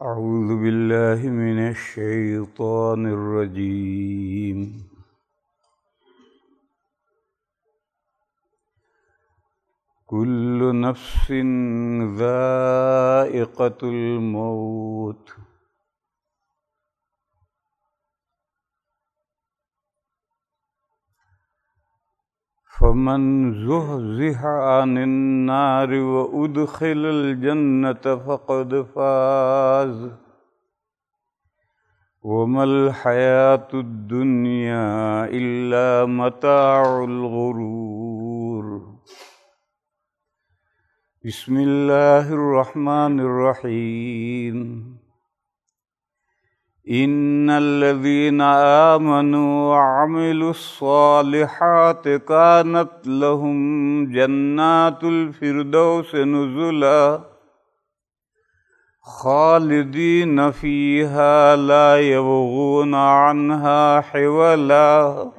أعوذ بالله من الشيطان الرجيم. كل نفس ذائقة الموت فمن زحزح عن النار وأدخل الجنة فقد فاز وما الحياة الدنيا إلا متاع الغرور. بسم اللہ الرحمن الرحیم. ان الذين آمنوا وعملوا الصالحات كانت لهم جنات الفردوس نزلا خالدين فيها لا يبغون عنها حولا.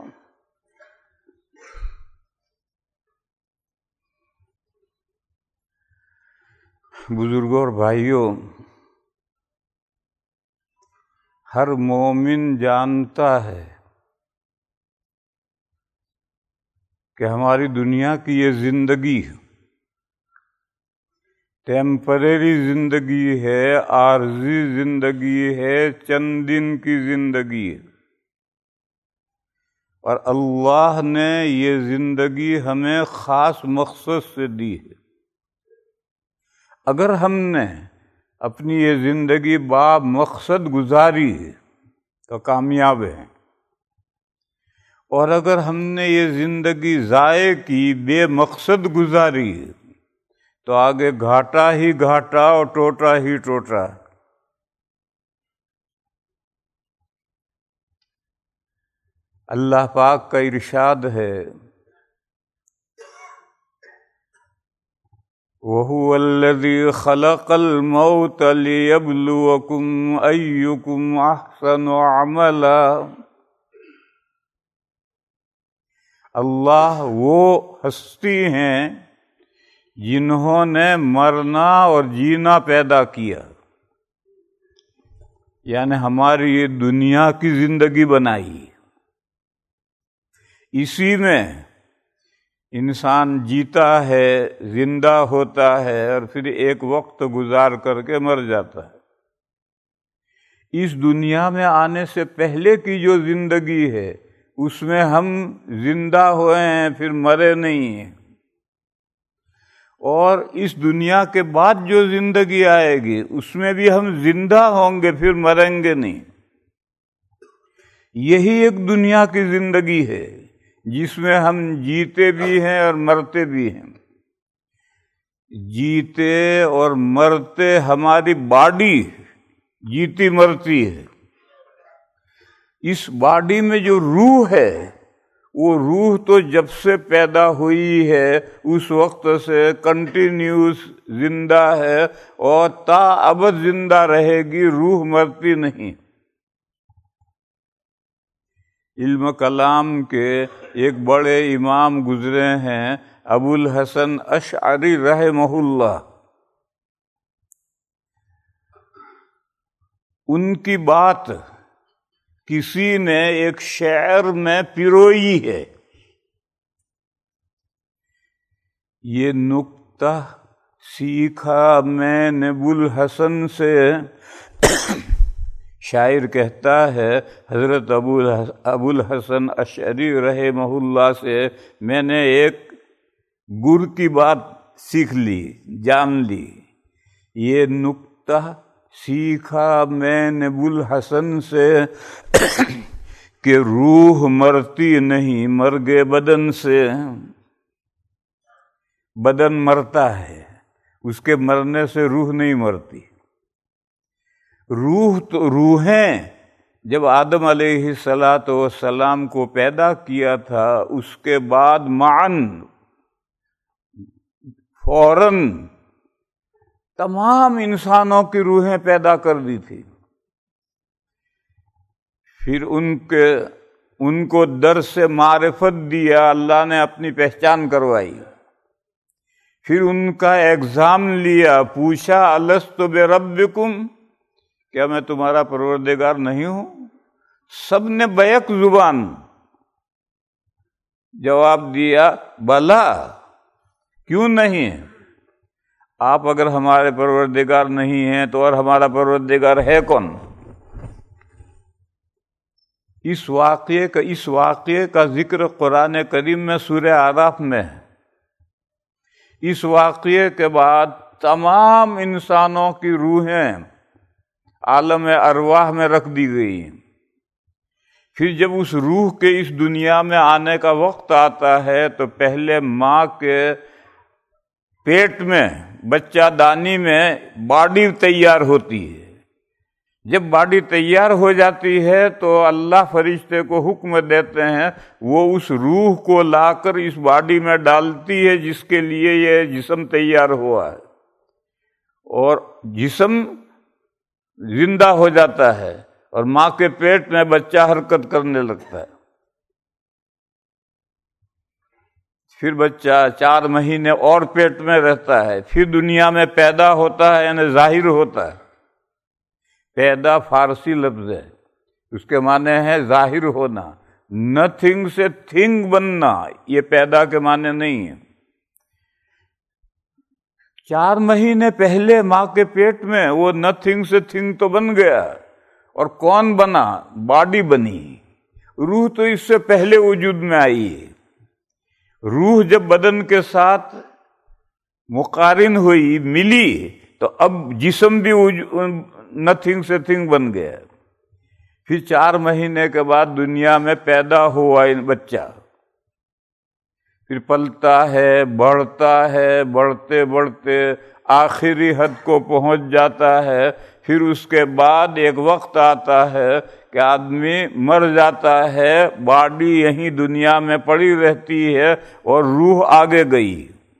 بزرگوں اور بھائیوں، ہر مومن جانتا ہے کہ ہماری دنیا کی یہ زندگی ٹیمپریری زندگی ہے، عارضی زندگی ہے، چند دن کی زندگی ہے، اور اللہ نے یہ زندگی ہمیں خاص مقصد سے دی ہے. اگر ہم نے اپنی یہ زندگی با مقصد گزاری ہے تو کامیاب ہیں، اور اگر ہم نے یہ زندگی ضائع کی، بے مقصد گزاری ہے، تو آگے گھاٹا ہی گھاٹا اور ٹوٹا ہی ٹوٹا. اللہ پاک کا ارشاد ہے، وَهُوَ الَّذِي خَلَقَ الْمَوْتَ لِيَبْلُوَكُمْ أَيُّكُمْ أَحْسَنُ عَمَلًا. اللہ وہ ہستی ہیں جنہوں نے مرنا اور جینا پیدا کیا، یعنی ہماری یہ دنیا کی زندگی بنائی. اسی میں انسان جیتا ہے، زندہ ہوتا ہے، اور پھر ایک وقت گزار کر کے مر جاتا ہے. اس دنیا میں آنے سے پہلے کی جو زندگی ہے اس میں ہم زندہ ہوئے ہیں، پھر مرے نہیں ہیں. اور اس دنیا کے بعد جو زندگی آئے گی اس میں بھی ہم زندہ ہوں گے، پھر مریں گے نہیں. یہی ایک دنیا کی زندگی ہے جس میں ہم جیتے بھی ہیں اور مرتے بھی ہیں. جیتے اور مرتے ہماری باڈی جیتی مرتی ہے. اس باڈی میں جو روح ہے، وہ روح تو جب سے پیدا ہوئی ہے اس وقت سے کنٹینیوس زندہ ہے اور تا ابد زندہ رہے گی، روح مرتی نہیں. علم کلام کے ایک بڑے امام گزرے ہیں، ابو الحسن اشعری رحمہ اللہ. ان کی بات کسی نے ایک شعر میں پیروئی ہے. یہ نکتہ سیکھا میں نے ابو الحسن سے، شاعر کہتا ہے حضرت ابو الحسن اشعری رحمہ اللہ سے میں نے ایک گر کی بات سیکھ لی، جان لی. یہ نکتہ سیکھا میں نے ابو الحسن سے کہ روح مرتی نہیں مرگے بدن سے. بدن مرتا ہے، اس کے مرنے سے روح نہیں مرتی. روح تو روحیں جب آدم علیہ السلام کو پیدا کیا تھا، اس کے بعد معاً فوراً تمام انسانوں کی روحیں پیدا کر دی تھی. پھر ان کو درس معرفت دیا، اللہ نے اپنی پہچان کروائی. پھر ان کا ایگزام لیا، پوچھا الست بربکم، کیا میں تمہارا پروردگار نہیں ہوں؟ سب نے بیک زبان جواب دیا بلا، کیوں نہیں؟ آپ اگر ہمارے پروردگار نہیں ہیں تو اور ہمارا پروردگار ہے کون؟ اس واقعے کا ذکر قرآن کریم میں سورہ اعراف میں ہے۔ اس واقعے کے بعد تمام انسانوں کی روحیں عالم ارواح میں رکھ دی گئی ہیں۔ پھر جب اس روح کے اس دنیا میں آنے کا وقت آتا ہے تو پہلے ماں کے پیٹ میں بچہ دانی میں باڈی تیار ہوتی ہے۔ جب باڈی تیار ہو جاتی ہے تو اللہ فرشتے کو حکم دیتے ہیں، وہ اس روح کو لا کر اس باڈی میں ڈالتی ہے جس کے لیے یہ جسم تیار ہوا ہے، اور جسم زندہ ہو جاتا ہے اور ماں کے پیٹ میں بچہ حرکت کرنے لگتا ہے۔ پھر بچہ 4 مہینے اور پیٹ میں رہتا ہے، پھر دنیا میں پیدا ہوتا ہے، یعنی ظاہر ہوتا ہے۔ پیدا فارسی لفظ ہے، اس کے معنی ہے ظاہر ہونا، نتھنگ سے تھنگ بننا، یہ پیدا کے معنی نہیں ہے۔ 4 مہینے پہلے ماں کے پیٹ میں وہ نتھنگ سے تھنگ تو بن گیا، اور کون بنا؟ باڈی بنی۔ روح تو اس سے پہلے وجود میں آئی ہے۔ روح جب بدن کے ساتھ مقارن ہوئی، ملی، تو اب جسم بھی نتھنگ سے تھنگ بن گیا۔ پھر 4 مہینے کے بعد دنیا میں پیدا ہوا بچہ، پھر پلتا ہے، بڑھتا ہے، بڑھتے بڑھتے آخری حد کو پہنچ جاتا ہے۔ پھر اس کے بعد ایک وقت آتا ہے کہ آدمی مر جاتا ہے، باڈی یہیں دنیا میں پڑی رہتی ہے اور روح آگے گئی،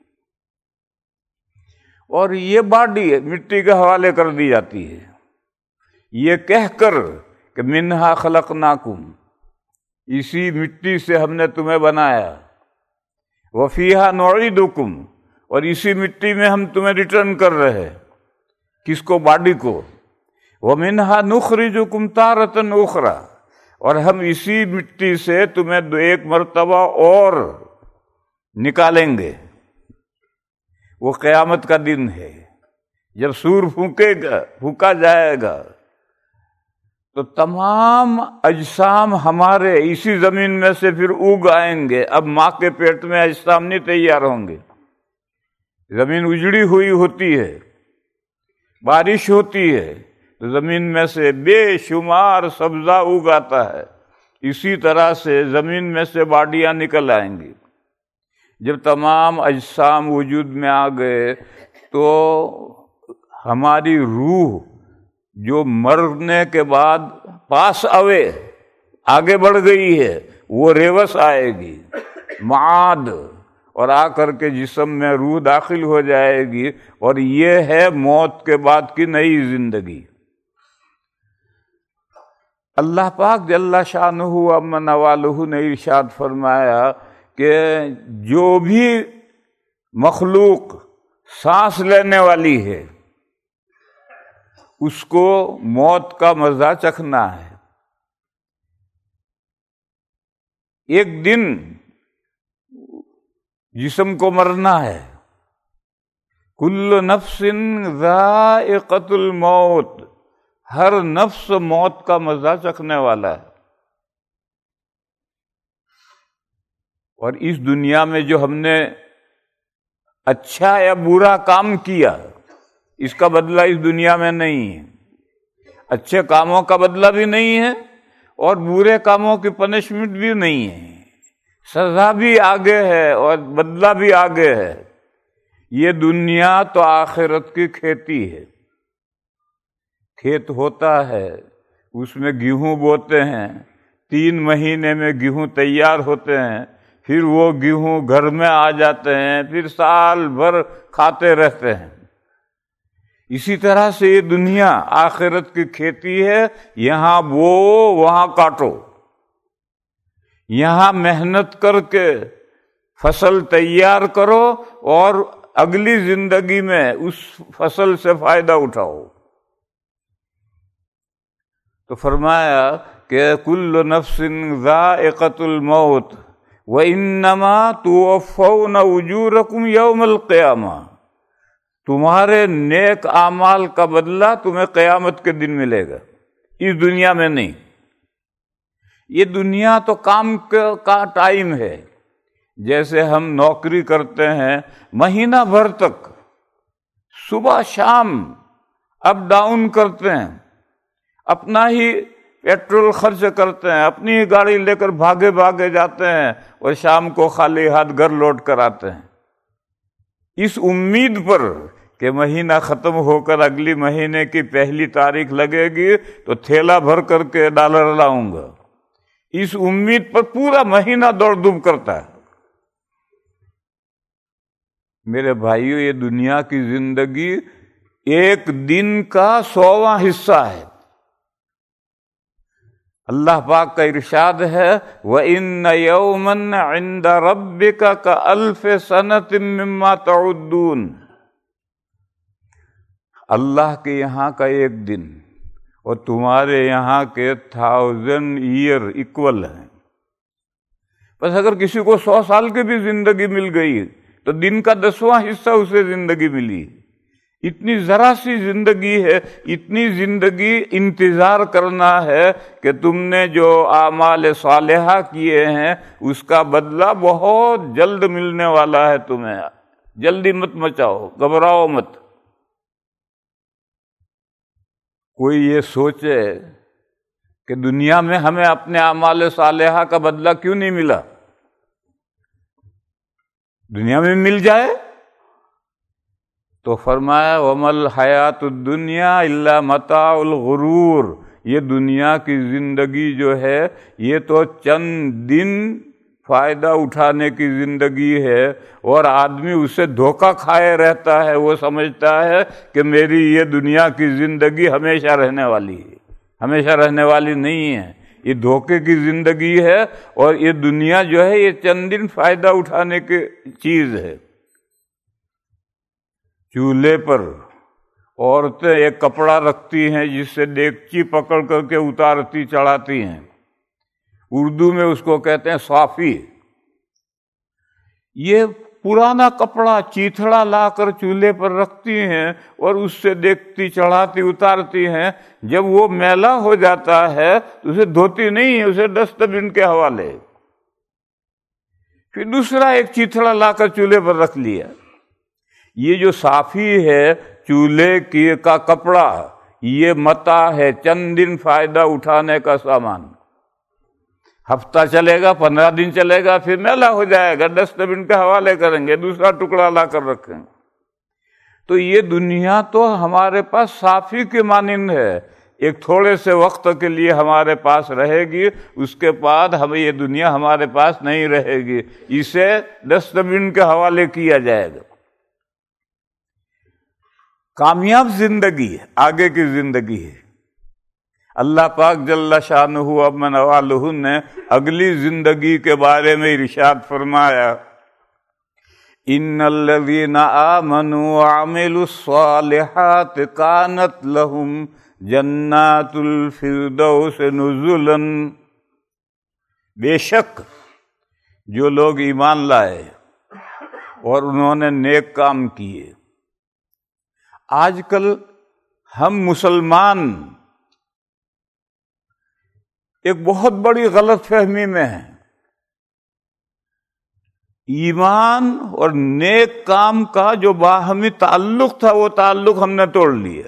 اور یہ باڈی مٹی کے حوالے کر دی جاتی ہے، یہ کہہ کر کہ منہا خلقناکم، اسی مٹی سے ہم نے تمہیں بنایا، وفیہا نعیدکم، اور اسی مٹی میں ہم تمہیں ریٹرن کر رہے۔ کس کو؟ باڈی کو۔ ومنہا نخرجکم تارۃ اخری، اور ہم اسی مٹی سے تمہیں ایک مرتبہ اور نکالیں گے۔ وہ قیامت کا دن ہے، جب سور پھونکا جائے گا تو تمام اجسام ہمارے اسی زمین میں سے پھر اگ آئیں گے۔ اب ماں کے پیٹ میں اجسام نہیں تیار ہوں گے، زمین اجڑی ہوئی ہوتی ہے، بارش ہوتی ہے تو زمین میں سے بے شمار سبزہ اگ آتا ہے، اسی طرح سے زمین میں سے باڈیاں نکل آئیں گی۔ جب تمام اجسام وجود میں آ گئے تو ہماری روح جو مرنے کے بعد پاس اوے آگے بڑھ گئی ہے، وہ ریوس آئے گی، معاد، اور آ کر کے جسم میں روح داخل ہو جائے گی، اور یہ ہے موت کے بعد کی نئی زندگی۔ اللہ پاک جل شانہ عم نوالہ نے ارشاد فرمایا کہ جو بھی مخلوق سانس لینے والی ہے اس کو موت کا مزہ چکھنا ہے۔ ایک دن جسم کو مرنا ہے۔ کل نفس ذائقۃ الموت، ہر نفس موت کا مزہ چکھنے والا ہے۔ اور اس دنیا میں جو ہم نے اچھا یا برا کام کیا، اس کا بدلہ اس دنیا میں نہیں ہے۔ اچھے کاموں کا بدلہ بھی نہیں ہے اور برے کاموں کی پنشمنٹ بھی نہیں ہے، سزا بھی آگے ہے اور بدلہ بھی آگے ہے۔ یہ دنیا تو آخرت کی کھیتی ہے۔ کھیت ہوتا ہے، اس میں گیہوں بوتے ہیں، 3 مہینے میں گیہوں تیار ہوتے ہیں، پھر وہ گیہوں گھر میں آ جاتے ہیں، پھر سال بھر کھاتے رہتے ہیں۔ اسی طرح سے یہ دنیا آخرت کی کھیتی ہے، یہاں بو وہاں کاٹو، یہاں محنت کر کے فصل تیار کرو اور اگلی زندگی میں اس فصل سے فائدہ اٹھاؤ۔ تو فرمایا کہ کل نفس ذائقۃ الموت وانما توفون اجورکم یوم القیامہ، تمہارے نیک اعمال کا بدلہ تمہیں قیامت کے دن ملے گا، اس دنیا میں نہیں۔ یہ دنیا تو کام کا ٹائم ہے، جیسے ہم نوکری کرتے ہیں مہینہ بھر تک، صبح شام اپ ڈاؤن کرتے ہیں، اپنا ہی پیٹرول خرچ کرتے ہیں، اپنی ہی گاڑی لے کر بھاگے بھاگے جاتے ہیں اور شام کو خالی ہاتھ گھر لوٹ کر آتے ہیں، اس امید پر کہ مہینہ ختم ہو کر اگلی مہینے کی پہلی تاریخ لگے گی تو تھیلا بھر کر کے ڈالر لاؤں گا، اس امید پر پورا مہینہ دوڑ دھوپ کرتا ہے۔ میرے بھائیو، یہ دنیا کی زندگی ایک دن کا 100واں حصہ ہے۔ اللہ پاک کا ارشاد ہے وَإِنَّ يَوْمًا عِنْدَ رَبِّكَ كَأَلْفِ سَنَةٍ مِّمَّا تَعُدُّونَ، اللہ کے یہاں کا ایک دن اور تمہارے یہاں کے 1000 ایئر اکول ہیں۔ بس اگر کسی کو 100 سال کی بھی زندگی مل گئی تو دن کا 10واں حصہ اسے زندگی ملی۔ اتنی ذرا سی زندگی ہے، اتنی زندگی انتظار کرنا ہے کہ تم نے جو اعمال صالحہ کیے ہیں اس کا بدلہ بہت جلد ملنے والا ہے تمہیں، جلدی مت مچاؤ، گھبراؤ مت۔ کوئی یہ سوچے کہ دنیا میں ہمیں اپنے اعمال صالحہ کا بدلہ کیوں نہیں ملا؟ دنیا میں مل جائے تو فرمایا وَمَا الْحَيَاةُ الدُّنْيَا إِلَّا مَتَاعُ الْغُرُورِ، یہ دنیا کی زندگی جو ہے یہ تو چند دن فائدہ اٹھانے کی زندگی ہے، اور آدمی اسے دھوکہ کھائے رہتا ہے، وہ سمجھتا ہے کہ میری یہ دنیا کی زندگی ہمیشہ رہنے والی ہے، ہمیشہ رہنے والی نہیں ہے، یہ دھوکے کی زندگی ہے، اور یہ دنیا جو ہے یہ چند دن فائدہ اٹھانے کی چیز ہے۔ چولہے پر عورتیں ایک کپڑا رکھتی ہیں جس سے دیگچی پکڑ کر کے اتارتی چڑھاتی ہیں، اردو میں اس کو کہتے ہیں صافی۔ یہ پرانا کپڑا چیتھڑا لا کر چولہے پر رکھتی ہیں اور اس سے دیکھتی چڑھاتی اتارتی ہیں، جب وہ میلا ہو جاتا ہے تو اسے دھوتی نہیں ہے، اسے ڈسٹ بن کے حوالے، پھر دوسرا ایک چیتھڑا لا کر چولہے پر رکھ لیا۔ یہ جو صافی ہے چولہے کا کپڑا، یہ متاع ہے، چند دن فائدہ اٹھانے کا سامان، ہفتہ چلے گا، 15 دن چلے گا، پھر میلا ہو جائے گا، ڈسٹ بن کے حوالے کریں گے، دوسرا ٹکڑا لا کر رکھیں گے۔ تو یہ دنیا تو ہمارے پاس صافی کے مانند ہے، ایک تھوڑے سے وقت کے لیے ہمارے پاس رہے گی، اس کے بعد ہمیں یہ دنیا ہمارے پاس نہیں رہے گی، اسے ڈسٹ بن کے حوالے کیا جائے گا۔ کامیاب زندگی آگے کی زندگی ہے۔ اللہ پاک جل شانہ ومن والہ نے اگلی زندگی کے بارے میں ارشاد فرمایا ان الذین آمنوا وعملوا الصالحات کانت لہم جنات الفردوس نزلا، بے شک جو لوگ ایمان لائے اور انہوں نے نیک کام کیے۔ آج کل ہم مسلمان ایک بہت بڑی غلط فہمی میں ہیں، ایمان اور نیک کام کا جو باہمی تعلق تھا وہ تعلق ہم نے توڑ لیا،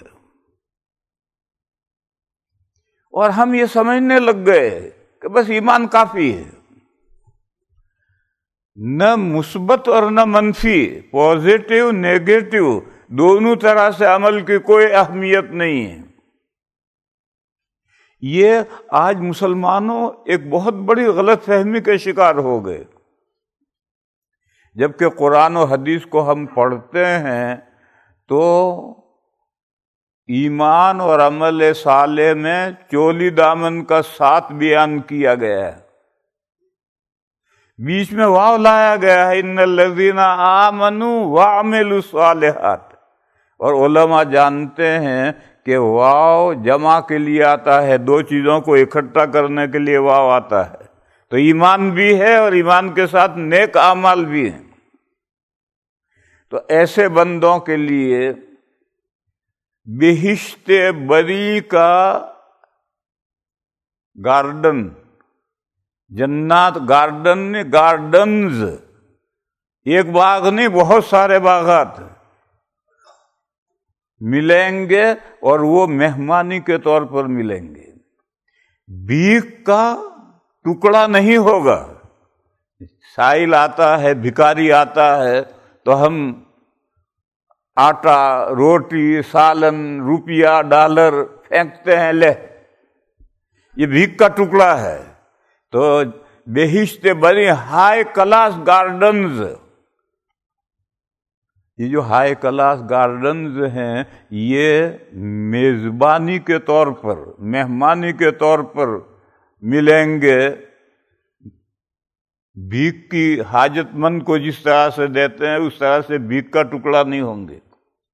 اور ہم یہ سمجھنے لگ گئے کہ بس ایمان کافی ہے، نہ مثبت اور نہ منفی، پازیٹو نیگیٹو دونوں طرح سے عمل کی کوئی اہمیت نہیں ہے۔ یہ آج مسلمانوں ایک بہت بڑی غلط فہمی کے شکار ہو گئے، جبکہ قرآن و حدیث کو ہم پڑھتے ہیں تو ایمان اور عمل صالح میں چولی دامن کا ساتھ بیان کیا گیا ہے، بیچ میں واو لایا گیا ہے ان الذین آمنوا وعملوا الصالحات، اور علماء جانتے ہیں کہ واو جمع کے لیے آتا ہے، دو چیزوں کو اکٹھا کرنے کے لیے واو آتا ہے، تو ایمان بھی ہے اور ایمان کے ساتھ نیک اعمال بھی ہیں۔ تو ایسے بندوں کے لیے بہشت بری کا گارڈن، جنات گارڈن، گارڈنز، ایک باغ نہیں بہت سارے باغات ملیں گے، اور وہ مہمانی کے طور پر ملیں گے۔ بھیک کا ٹکڑا نہیں ہوگا۔ سائل آتا ہے، بھکاری آتا ہے تو ہم آٹا، روٹی، سالن، روپیہ، ڈالر پھینکتے ہیں، لے یہ بھیک کا ٹکڑا ہے۔ تو بہشت بری ہائی کلاس گارڈنز، یہ جو ہائی کلاس گارڈنز ہیں یہ میزبانی کے طور پر، مہمانی کے طور پر ملیں گے۔ بھیک کی حاجت مند کو جس طرح سے دیتے ہیں اس طرح سے بھیک کا ٹکڑا نہیں ہوں گے۔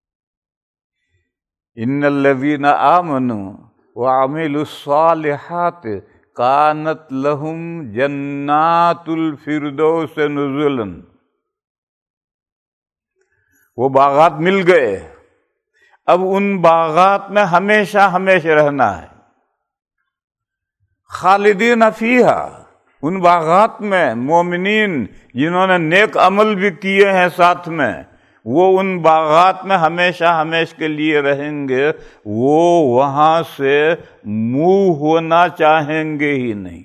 ان الذین آمنوا وعملوا الصالحات کانت لہم جنات الفردوس نزلا، وہ باغات مل گئے، اب ان باغات میں ہمیشہ ہمیشہ رہنا ہے۔ خالدین فیہا، ان باغات میں مومنین جنہوں نے نیک عمل بھی کیے ہیں ساتھ میں، وہ ان باغات میں ہمیشہ ہمیشہ کے لیے رہیں گے، وہ وہاں سے منہ ہونا چاہیں گے ہی نہیں۔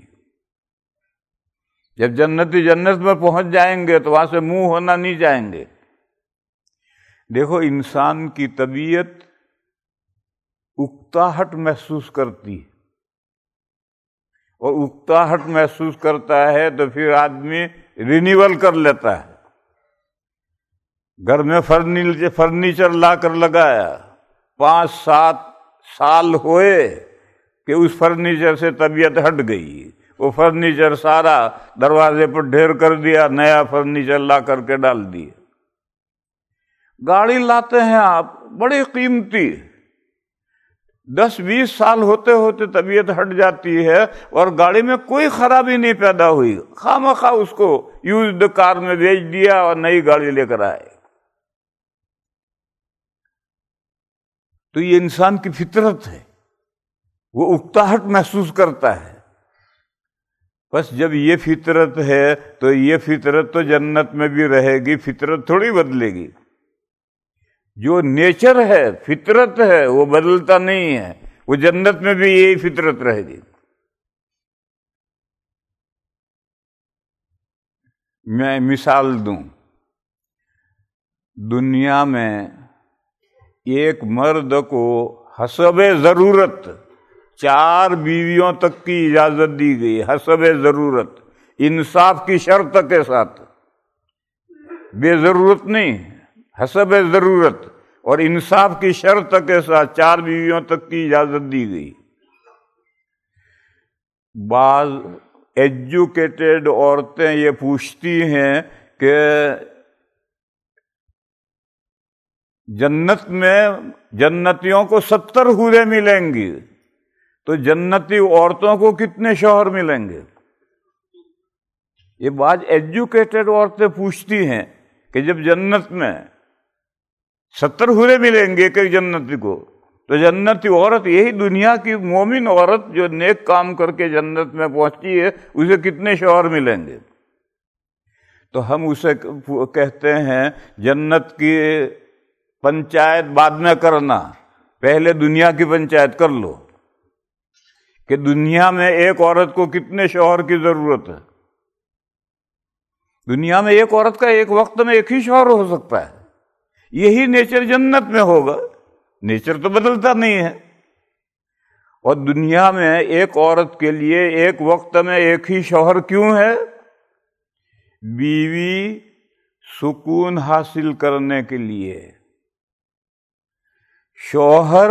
جب جنتی جنت میں پہنچ جائیں گے تو وہاں سے منہ ہونا نہیں چاہیں گے۔ دیکھو انسان کی طبیعت اکتاہٹ محسوس کرتی ہے، اور اکتاہٹ محسوس کرتا ہے تو پھر آدمی رینیول کر لیتا ہے۔ گھر میں فرنیچر لا کر لگایا، 5-7 سال ہوئے کہ اس فرنیچر سے طبیعت ہٹ گئی، وہ فرنیچر سارا دروازے پر ڈھیر کر دیا، نیا فرنیچر لا کر کے ڈال دیا۔ گاڑی لاتے ہیں آپ بڑی قیمتی، 10-20 سال ہوتے ہوتے طبیعت ہٹ جاتی ہے اور گاڑی میں کوئی خرابی نہیں پیدا ہوئی، خواہ اس کو یوزڈ کار میں بیچ دیا اور نئی گاڑی لے کر آئے۔ تو یہ انسان کی فطرت ہے، وہ اکتاہٹ محسوس کرتا ہے۔ بس جب یہ فطرت ہے تو یہ فطرت تو جنت میں بھی رہے گی، فطرت تھوڑی بدلے گی۔ جو نیچر ہے، فطرت ہے، وہ بدلتا نہیں ہے، وہ جنت میں بھی یہی فطرت رہے گی۔ میں مثال دوں، دنیا میں ایک مرد کو حسب ضرورت 4 بیویوں تک کی اجازت دی گئی، حسب ضرورت، انصاف کی شرط کے ساتھ، بے ضرورت نہیں، حسب ضرورت اور انصاف کی شرط کے ساتھ 4 بیویوں تک کی اجازت دی گئی۔ بعض ایجوکیٹڈ عورتیں یہ پوچھتی ہیں کہ جنت میں جنتیوں کو 70 حوریں ملیں گی، تو جنتی عورتوں کو کتنے شوہر ملیں گے؟ یہ بعض ایجوکیٹڈ عورتیں پوچھتی ہیں کہ جب جنت میں 70 حوریں ملیں گے کہ جنتی کو، تو جنتی عورت یہی دنیا کی مومن عورت جو نیک کام کر کے جنت میں پہنچی ہے، اسے کتنے شوہر ملیں گے؟ تو ہم اسے کہتے ہیں جنت کی پنچایت بعد میں کرنا، پہلے دنیا کی پنچایت کر لو کہ دنیا میں ایک عورت کو کتنے شوہر کی ضرورت ہے۔ دنیا میں ایک عورت کا ایک وقت میں ایک ہی شوہر ہو سکتا ہے، یہی نیچر جنت میں ہوگا، نیچر تو بدلتا نہیں ہے۔ اور دنیا میں ایک عورت کے لیے ایک وقت میں ایک ہی شوہر کیوں ہے؟ بیوی سکون حاصل کرنے کے لیے، شوہر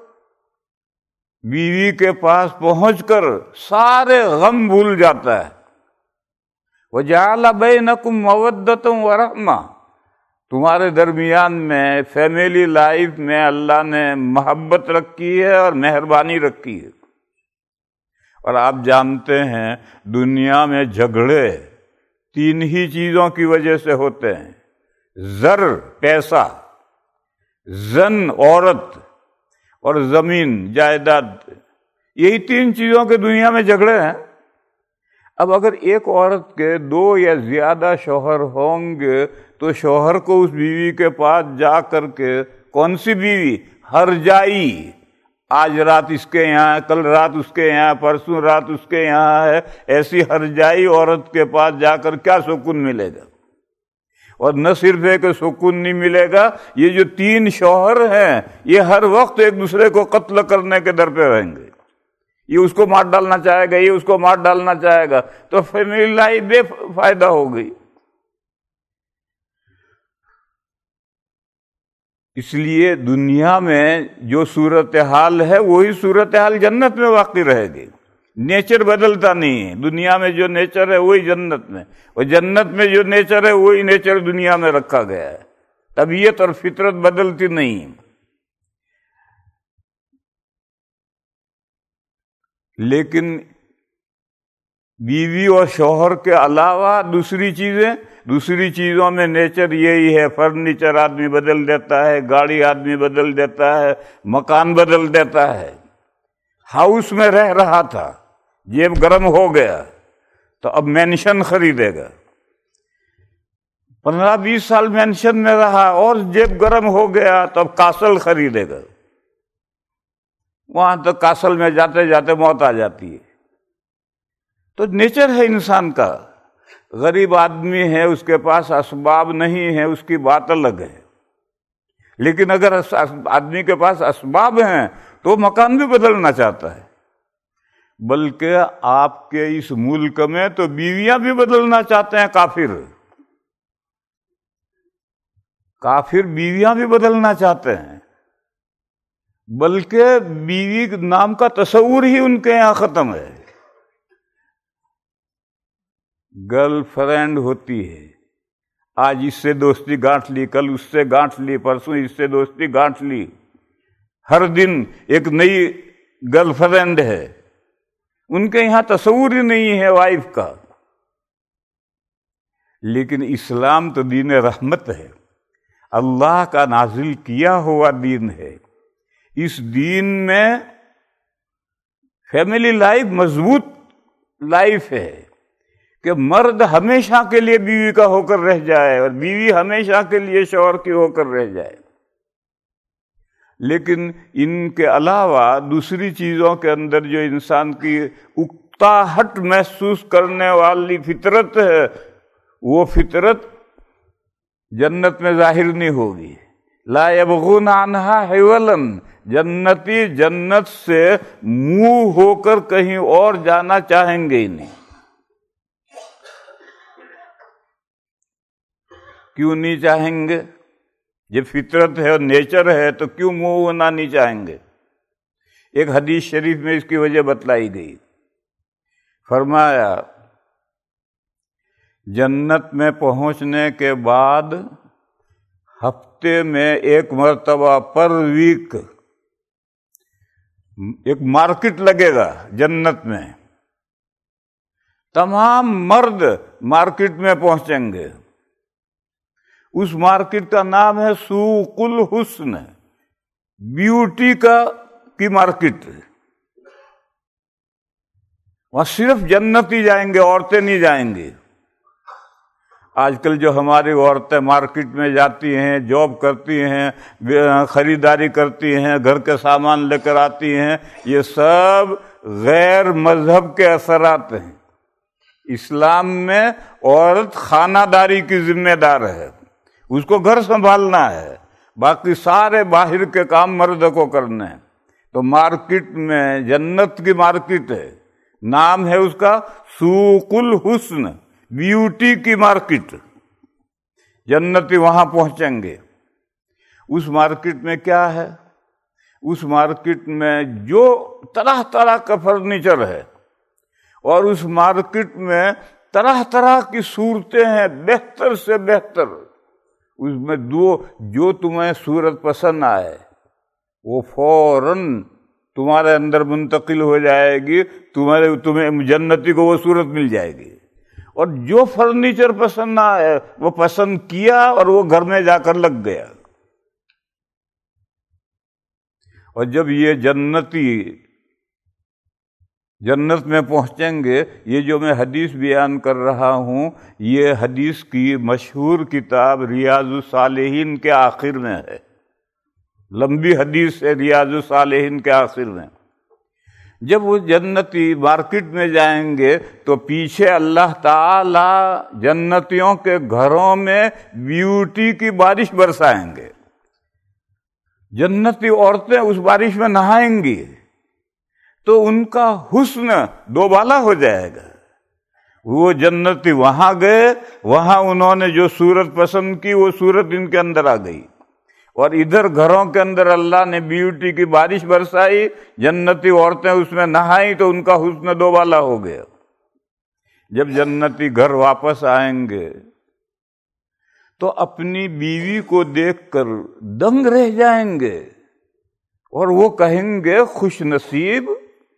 بیوی کے پاس پہنچ کر سارے غم بھول جاتا ہے۔ وَجَعَلَ بَيْنَكُمْ مَوَدَّةً وَرَحْمَةً، تمہارے درمیان میں فیملی لائف میں اللہ نے محبت رکھی ہے اور مہربانی رکھی ہے۔ اور آپ جانتے ہیں دنیا میں جھگڑے 3 ہی چیزوں کی وجہ سے ہوتے ہیں، زر پیسہ، زن عورت، اور زمین جائیداد۔ یہی 3 چیزوں کے دنیا میں جھگڑے ہیں۔ اب اگر ایک عورت کے 2 یا زیادہ شوہر ہوں گے تو شوہر کو اس بیوی کے پاس جا کر کے، کون سی بیوی؟ ہر جائی، آج رات اس کے یہاں، کل رات اس کے یہاں، پرسوں رات اس کے یہاں ہے، ایسی ہر جائی عورت کے پاس جا کر کیا سکون ملے گا؟ اور نہ صرف ہے کہ سکون نہیں ملے گا، یہ جو 3 شوہر ہیں یہ ہر وقت ایک دوسرے کو قتل کرنے کے در پہ رہیں گے۔ یہ اس کو مار ڈالنا چاہے گا، یہ اس کو مار ڈالنا چاہے گا، تو فیملی لائف بے فائدہ ہو گئی۔ اس لیے دنیا میں جو صورتحال ہے وہی صورتحال جنت میں واقع رہے گی۔ نیچر بدلتا نہیں ہے، دنیا میں جو نیچر ہے وہی جنت میں، اور جنت میں جو نیچر ہے وہی نیچر دنیا میں رکھا گیا ہے۔ طبیعت اور فطرت بدلتی نہیں۔ لیکن بیوی اور شوہر کے علاوہ دوسری چیزوں میں نیچر یہی ہے۔ فرنیچر آدمی بدل دیتا ہے، گاڑی آدمی بدل دیتا ہے، مکان بدل دیتا ہے۔ ہاؤس میں رہ رہا تھا، جیب گرم ہو گیا تو اب مینشن خریدے گا۔ 15-20 سال مینشن میں رہا اور جیب گرم ہو گیا تو اب کاسل خریدے گا۔ وہاں تک کاسل میں جاتے جاتے موت آ جاتی ہے۔ تو نیچر ہے انسان کا۔ غریب آدمی ہے، اس کے پاس اسباب نہیں ہے، اس کی بات الگ ہے۔ لیکن اگر آدمی کے پاس اسباب ہیں تو مکان بھی بدلنا چاہتا ہے۔ بلکہ آپ کے اس ملک میں تو بیویاں بھی بدلنا چاہتے ہیں کافر بیویاں بھی بدلنا چاہتے ہیں، بلکہ بیوی نام کا تصور ہی ان کے یہاں ختم ہے۔ گرل فرینڈ ہوتی ہے، آج اس سے دوستی گانٹھ لی، کل اس سے گانٹھ لی، پرسوں اس سے دوستی گانٹھ لی، ہر دن ایک نئی گرل فرینڈ ہے۔ ان کے یہاں تصور ہی نہیں ہے وائف کا۔ لیکن اسلام تو دین رحمت ہے، اللہ کا نازل کیا ہوا دین ہے۔ اس دین میں فیملی لائف مضبوط لائف ہے کہ مرد ہمیشہ کے لیے بیوی کا ہو کر رہ جائے اور بیوی ہمیشہ کے لیے شوہر کی ہو کر رہ جائے۔ لیکن ان کے علاوہ دوسری چیزوں کے اندر جو انسان کی اکتاہٹ محسوس کرنے والی فطرت ہے، وہ فطرت جنت میں ظاہر نہیں ہوگی۔ لا یبغون عنہا حولا، جنتی جنت سے منہ ہو کر کہیں اور جانا چاہیں گے ہی نہیں۔ کیوں نہیں چاہیں گے؟ جب فطرت ہے اور نیچر ہے تو کیوں منہ ہونا نہیں چاہیں گے؟ ایک حدیث شریف میں اس کی وجہ بتلائی گئی۔ فرمایا جنت میں پہنچنے کے بعد ہفتے میں 1 مرتبہ پر ویک ایک مارکیٹ لگے گا جنت میں، تمام مرد مارکیٹ میں پہنچیں گے۔ اس مارکیٹ کا نام ہے سوق الحسن، بیوٹی کی مارکیٹ۔ وہاں صرف جنتی جائیں گے، عورتیں نہیں جائیں گے۔ آج کل جو ہماری عورتیں مارکیٹ میں جاتی ہیں، جاب کرتی ہیں، خریداری کرتی ہیں، گھر کے سامان لے کر آتی ہیں، یہ سب غیر مذہب کے اثرات ہیں۔ اسلام میں عورت خانہ داری کی ذمہ دار ہے، اس کو گھر سنبھالنا ہے، باقی سارے باہر کے کام مرد کو کرنے ہیں۔ تو مارکیٹ میں جنت کی مارکیٹ ہے، نام ہے اس کا سوق الحسن، بیوٹی کی مارکیٹ۔ جنتی وہاں پہنچیں گے۔ اس مارکیٹ میں کیا ہے؟ اس مارکیٹ میں جو طرح طرح کا فرنیچر ہے، اور اس مارکیٹ میں طرح طرح کی صورتیں ہیں، بہتر سے بہتر، اس میں جو تمہیں صورت پسند آئے وہ فوراً تمہارے اندر منتقل ہو جائے گی، تمہیں جنتی کو وہ صورت مل جائے گی۔ اور جو فرنیچر پسند نہ آئے وہ پسند کیا اور وہ گھر میں جا کر لگ گیا۔ اور جب یہ جنتی جنت میں پہنچیں گے، یہ جو میں حدیث بیان کر رہا ہوں یہ حدیث کی مشہور کتاب ریاض الصالحین کے آخر میں ہے، لمبی حدیث ہے ریاض الصالحین کے آخر میں۔ جب وہ جنتی مارکیٹ میں جائیں گے تو پیچھے اللہ تعالی جنتیوں کے گھروں میں بیوٹی کی بارش برسائیں گے، جنتی عورتیں اس بارش میں نہائیں گی تو ان کا حسن دوبالا ہو جائے گا۔ وہ جنتی وہاں گئے، وہاں انہوں نے جو صورت پسند کی وہ صورت ان کے اندر آ گئی، اور ادھر گھروں کے اندر اللہ نے بیوٹی کی بارش برسائی، جنتی عورتیں اس میں نہائیں تو ان کا حسن دوبالا ہو گیا۔ جب جنتی گھر واپس آئیں گے تو اپنی بیوی کو دیکھ کر دنگ رہ جائیں گے اور وہ کہیں گے خوش نصیب،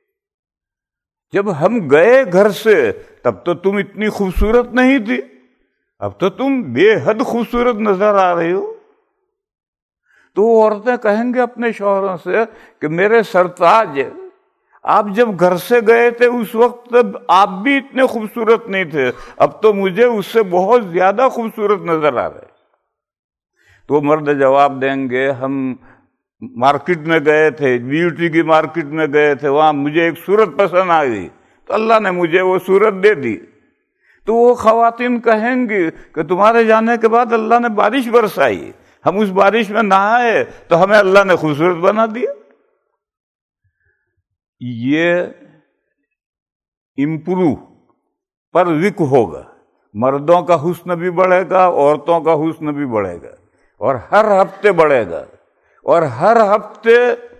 جب ہم گئے گھر سے تب تو تم اتنی خوبصورت نہیں تھی، اب تو تم بے حد خوبصورت نظر آ رہی ہو۔ تو وہ عورتیں کہیں گے اپنے شوہروں سے کہ میرے سرتاج، آپ جب گھر سے گئے تھے اس وقت آپ بھی اتنے خوبصورت نہیں تھے، اب تو مجھے اس سے بہت زیادہ خوبصورت نظر آ رہے۔ تو مرد جواب دیں گے ہم مارکیٹ میں گئے تھے، بیوٹی کی مارکیٹ میں گئے تھے، وہاں مجھے ایک صورت پسند آ گئی تو اللہ نے مجھے وہ صورت دے دی۔ تو وہ خواتین کہیں گی کہ تمہارے جانے کے بعد اللہ نے بارش برسائی، ہم اس بارش میں نہائے تو ہمیں اللہ نے خوبصورت بنا دیا۔ یہ امپروو پر وک ہوگا، مردوں کا حسن بھی بڑھے گا، عورتوں کا حسن بھی بڑھے گا، اور ہر ہفتے بڑھے گا، اور ہر ہفتے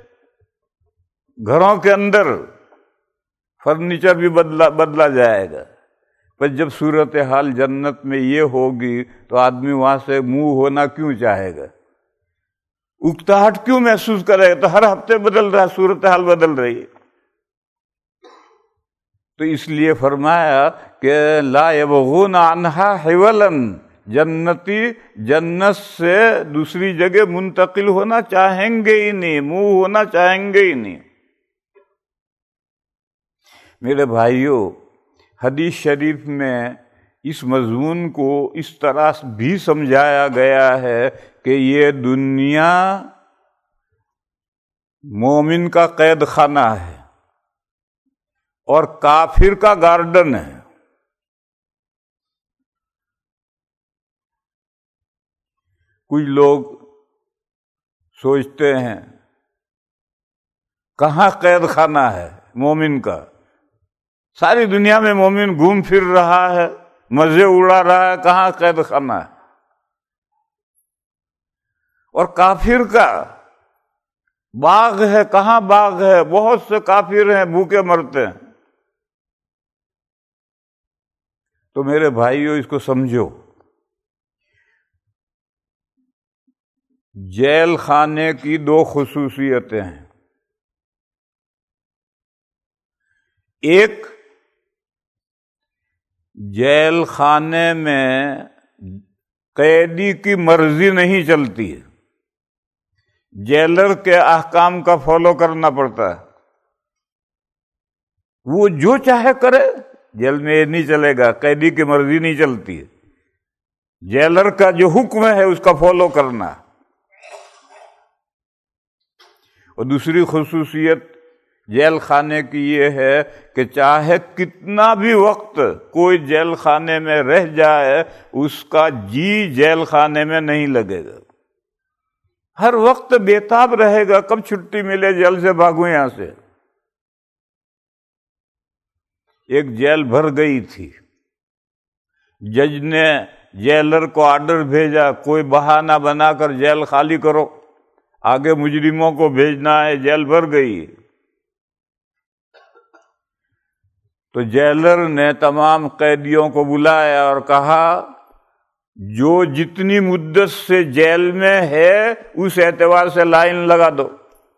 گھروں کے اندر فرنیچر بھی بدلا جائے گا۔ پر جب صورتحال جنت میں یہ ہوگی تو آدمی وہاں سے منہ ہونا کیوں چاہے گا، اکتاہٹ کیوں محسوس کرے گا؟ تو ہر ہفتے بدل رہا، صورتحال بدل رہی ہے۔ تو اس لیے فرمایا کہ لا یبغون عنہا حولا، جنتی جنت سے دوسری جگہ منتقل ہونا چاہیں گے ہی نہیں، منہ ہونا چاہیں گے ہی نہیں۔ میرے بھائیوں، حدیث شریف میں اس مضمون کو اس طرح بھی سمجھایا گیا ہے کہ یہ دنیا مومن کا قید خانہ ہے اور کافر کا گارڈن ہے۔ کچھ لوگ سوچتے ہیں کہاں قید خانہ ہے مومن کا، ساری دنیا میں مومن گھوم پھر رہا ہے، مزے اڑا رہا ہے، کہاں قید خانہ ہے؟ اور کافر کا باغ ہے، کہاں باغ ہے؟ بہت سے کافر ہیں بھوکے مرتے ہیں۔ تو میرے بھائیوں اس کو سمجھو، جیل خانے کی دو خصوصیتیں ہیں۔ ایک، جیل خانے میں قیدی کی مرضی نہیں چلتی ہے، جیلر کے احکام کا فالو کرنا پڑتا ہے، وہ جو چاہے کرے۔ جیل میں یہ نہیں چلے گا، قیدی کی مرضی نہیں چلتی ہے، جیلر کا جو حکم ہے اس کا فالو کرنا۔ اور دوسری خصوصیت جیل خانے کی یہ ہے کہ چاہے کتنا بھی وقت کوئی جیل خانے میں رہ جائے، اس کا جی جیل خانے میں نہیں لگے گا، ہر وقت بےتاب رہے گا کب چھٹی ملے، جیل سے بھاگوں یہاں سے۔ ایک جیل بھر گئی تھی، جج نے جیلر کو آرڈر بھیجا کوئی بہانہ بنا کر جیل خالی کرو، آگے مجرموں کو بھیجنا ہے، جیل بھر گئی۔ تو جیلر نے تمام قیدیوں کو بلایا اور کہا جو جتنی مدت سے جیل میں ہے اس اعتبار سے لائن لگا دو.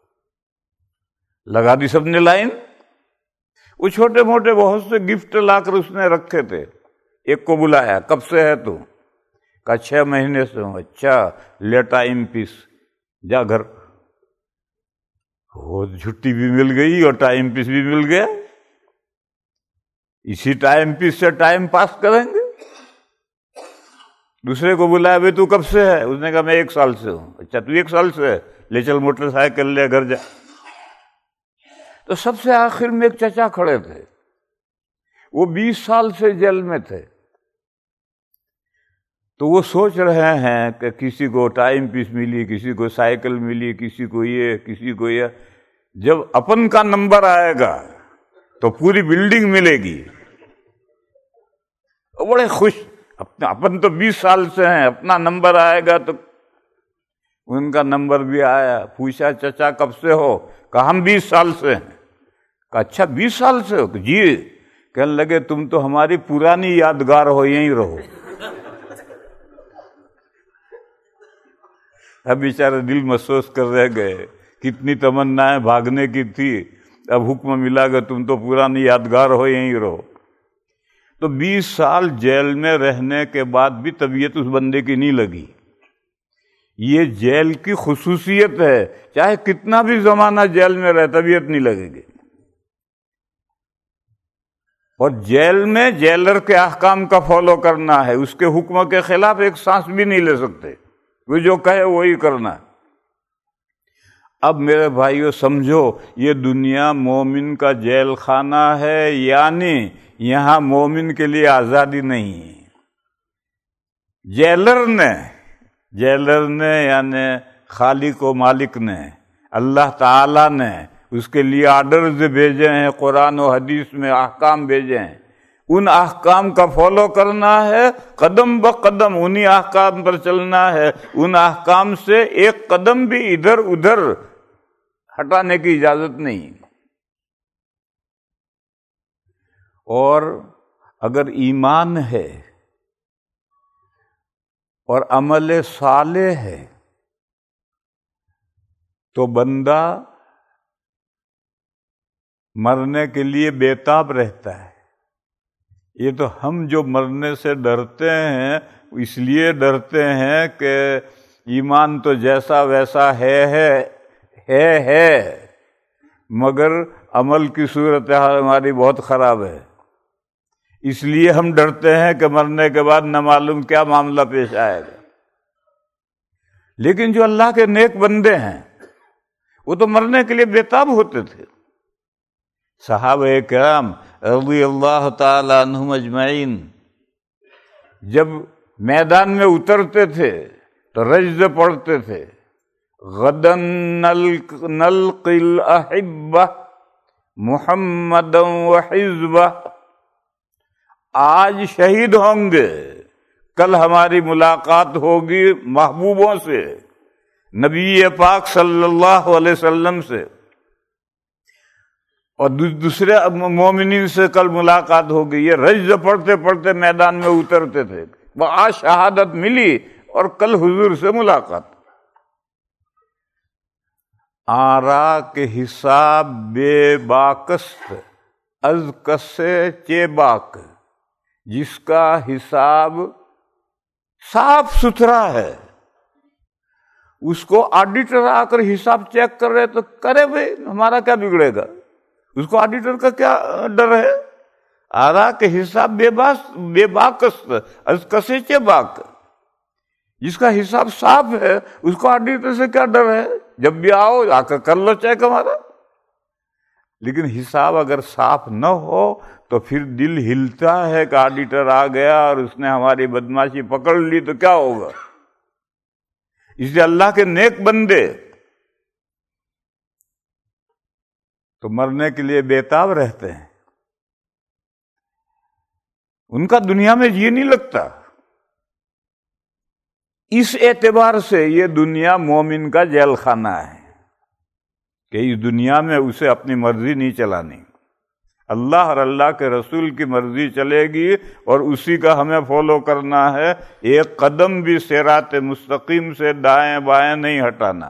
لگا دی سب نے لائن. وہ چھوٹے موٹے بہت سے گفٹ لا کر اس نے رکھے تھے. ایک کو بلایا, کب سے ہے تو؟ کہا 6 مہینے سے ہوں. اچھا, لے ٹائم پیس, جا گھر. وہ چھٹی بھی مل گئی اور ٹائم پیس بھی مل گیا. اسی ٹائم پیس سے ٹائم پاس کریں گے. دوسرے کو بلایا, بھائی تو کب سے ہے؟ اس نے کہا میں 1 سال سے ہوں. اچھا تو 1 سال سے ہے, لے چل موٹر سائیکل لے گھر جا. تو سب سے آخر میں ایک چچا کھڑے تھے, وہ 20 سال سے جیل میں تھے. تو وہ سوچ رہے ہیں کہ کسی کو ٹائم پیس ملی, کسی کو سائیکل ملی, کسی کو یہ, کسی کو یہ. جب اپن کا نمبر آئے گا تو پوری بلڈنگ ملے گی. بڑے خوش. اپن تو 20 سال سے ہیں, اپنا نمبر آئے گا. تو ان کا نمبر بھی آیا. پوچھا چچا کب سے ہو؟ کہا ہم 20 سال سے ہیں. کہا اچھا 20 سال سے ہو؟ جی. کہنے لگے تم تو ہماری پرانی یادگار ہو, یہیں رہو. اب بیچارے دل محسوس کر رہ گئے, کتنی تمنائیں بھاگنے کی تھی, اب حکم ملا کہ تم تو پرانی یادگار ہو, یہیں رہو. تو 20 سال جیل میں رہنے کے بعد بھی طبیعت اس بندے کی نہیں لگی. یہ جیل کی خصوصیت ہے, چاہے کتنا بھی زمانہ جیل میں رہے طبیعت نہیں لگے گی. اور جیل میں جیلر کے احکام کا فالو کرنا ہے, اس کے حکم کے خلاف ایک سانس بھی نہیں لے سکتے. وہ جو کہے وہی کرنا ہے. اب میرے بھائیو سمجھو, یہ دنیا مومن کا جیل خانہ ہے, یعنی یہاں مومن کے لیے آزادی نہیں ہے. جیلر نے یعنی خالق و مالک نے, اللہ تعالی نے اس کے لیے آرڈرز بھیجے ہیں, قرآن و حدیث میں احکام بھیجے ہیں. ان احکام کا فالو کرنا ہے, قدم بقدم انہی احکام پر چلنا ہے. ان احکام سے ایک قدم بھی ادھر ادھر ہٹانے کی اجازت نہیں. اور اگر ایمان ہے اور عمل صالح ہے تو بندہ مرنے کے لیے بےتاب رہتا ہے. یہ تو ہم جو مرنے سے ڈرتے ہیں اس لیے ڈرتے ہیں کہ ایمان تو جیسا ویسا ہے مگر عمل کی صورتحال ہماری بہت خراب ہے. اس لیے ہم ڈرتے ہیں کہ مرنے کے بعد نہ معلوم کیا معاملہ پیش آئے گا. لیکن جو اللہ کے نیک بندے ہیں وہ تو مرنے کے لیے بےتاب ہوتے تھے. صحابہ کرام رضی اللہ تعالی عنہم اجمعین جب میدان میں اترتے تھے تو رجز پڑھتے تھے, غدن نلقی الاحبہ محمدا وحزبہ. آج شہید ہوں گے, کل ہماری ملاقات ہوگی محبوبوں سے, نبی پاک صلی اللہ علیہ وسلم سے, اور دوسرے مومنین سے کل ملاقات ہوگی. یہ رجز پڑھتے پڑھتے میدان میں اترتے تھے. وہ آج شہادت ملی اور کل حضور سے ملاقات. آرا کے حساب بے باکست از کسے چے باک. جس کا حساب صاف ستھرا ہے اس کو آڈیٹر آ کر حساب چیک کر رہے تو کرے بھائی, ہمارا کیا بگڑے گا, اس کو آڈیٹر کا کیا ڈر ہے. آرا کے حساب بے باکست از کسے چے باک. جس کا حساب صاف ہے اس کو آڈیٹر سے کیا ڈر ہے, جب بھی آؤ آ کر کر لو چیک ہمارا. لیکن حساب اگر صاف نہ ہو تو پھر دل ہلتا ہے کہ آڈیٹر آ گیا اور اس نے ہماری بدماشی پکڑ لی تو کیا ہوگا. اس لیے اللہ کے نیک بندے تو مرنے کے لیے بےتاب رہتے ہیں. ان کا دنیا میں جی نہیں لگتا. اس اعتبار سے یہ دنیا مومن کا جیل خانہ ہے کہ اس دنیا میں اسے اپنی مرضی نہیں چلانی. اللہ اور اللہ کے رسول کی مرضی چلے گی اور اسی کا ہمیں فالو کرنا ہے. ایک قدم بھی صراط مستقیم سے دائیں بائیں نہیں ہٹانا.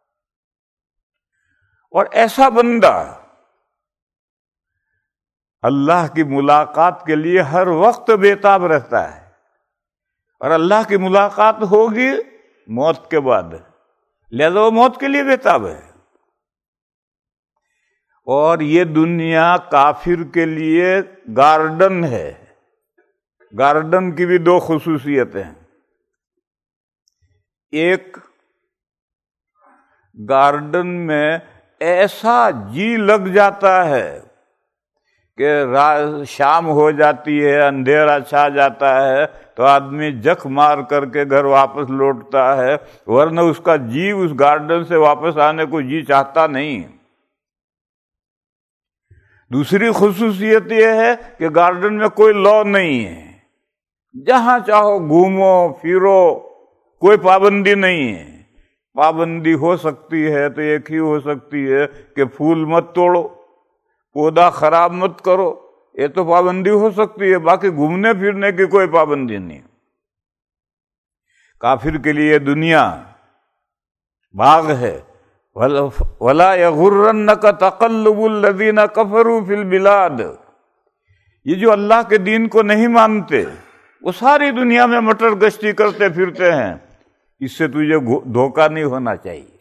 اور ایسا بندہ اللہ کی ملاقات کے لیے ہر وقت بےتاب رہتا ہے، اور اللہ کی ملاقات ہوگی موت کے بعد، لہذا وہ موت کے لیے بےتاب ہے. اور یہ دنیا کافر کے لیے گارڈن ہے. گارڈن کی بھی دو خصوصیتیں ہیں. ایک، گارڈن میں ایسا جی لگ جاتا ہے کہ شام ہو جاتی ہے، اندھیرا چھا جاتا ہے تو آدمی جک مار کر کے گھر واپس لوٹتا ہے، ورنہ اس کا جی اس گارڈن سے واپس آنے کو جی چاہتا نہیں. دوسری خصوصیت یہ ہے کہ گارڈن میں کوئی لا نہیں ہے، جہاں چاہو گھومو پھرو، کوئی پابندی نہیں ہے. پابندی ہو سکتی ہے تو ایک ہی ہو سکتی ہے کہ پھول مت توڑو، پودا خراب مت کرو، یہ تو پابندی ہو سکتی ہے، باقی گھومنے پھرنے کی کوئی پابندی نہیں. کافر کے لیے دنیا باغ ہے. وَلَا يَغُرَّنَّكَ تَقَلُّبُ الَّذِينَ كَفَرُوا فِي الْبِلَادِ. یہ جو اللہ کے دین کو نہیں مانتے وہ ساری دنیا میں مٹر گشتی کرتے پھرتے ہیں، اس سے تجھے دھوکہ نہیں ہونا چاہیے.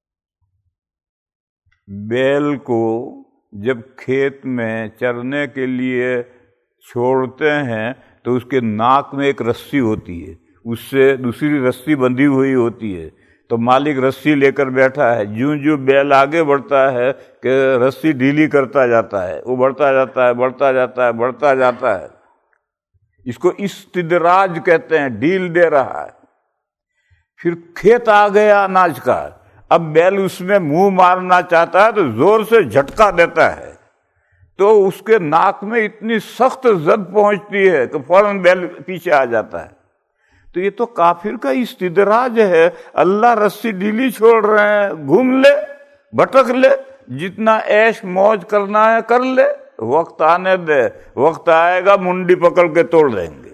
بیل کو جب کھیت میں چرنے کے لیے چھوڑتے ہیں تو اس کے ناک میں ایک رسی ہوتی ہے، اس سے دوسری رسی بندھی ہوئی ہوتی ہے، تو مالک رسی لے کر بیٹھا ہے. جو بیل آگے بڑھتا ہے کہ رسی ڈھیلی کرتا جاتا ہے، وہ بڑھتا جاتا ہے، بڑھتا جاتا ہے، بڑھتا جاتا ہے. اس کو استدراج کہتے ہیں، ڈھیل دے رہا ہے. پھر کھیت آ گیا اناج کا، اب بیل اس میں منہ مارنا چاہتا ہے تو زور سے جھٹکا دیتا ہے، تو اس کے ناک میں اتنی سخت زد پہنچتی ہے کہ فوراً بیل پیچھے آ جاتا ہے. تو یہ تو کافر کا استدراج ہے. اللہ رسی ڈھیلی چھوڑ رہے ہیں، گھوم لے، بھٹک لے، جتنا عیش موج کرنا ہے کر لے، وقت آنے دے، وقت آئے گا منڈی پکڑ کے توڑ دیں گے.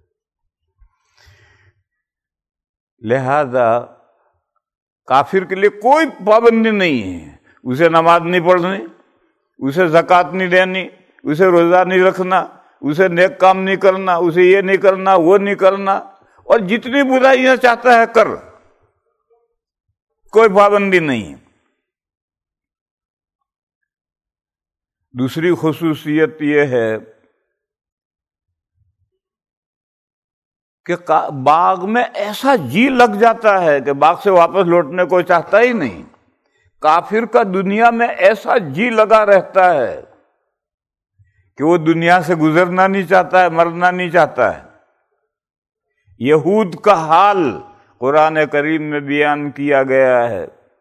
لہذا کافر کے لیے کوئی پابندی نہیں ہے. اسے نماز نہیں پڑھنی، اسے زکوٰۃ نہیں دینی، اسے روزہ نہیں رکھنا، اسے نیک کام نہیں کرنا، اسے یہ نہیں کرنا، وہ نہیں کرنا، اور جتنی برائیاں چاہتا ہے کر، کوئی پابندی نہیں. دوسری خصوصیت یہ ہے کہ باغ میں ایسا جی لگ جاتا ہے کہ باغ سے واپس لوٹنے کو چاہتا ہی نہیں. کافر کا دنیا میں ایسا جی لگا رہتا ہے کہ وہ دنیا سے گزرنا نہیں چاہتا ہے، مرنا نہیں چاہتا ہے. یہود کا حال قرآن کریم میں بیان کیا گیا ہے.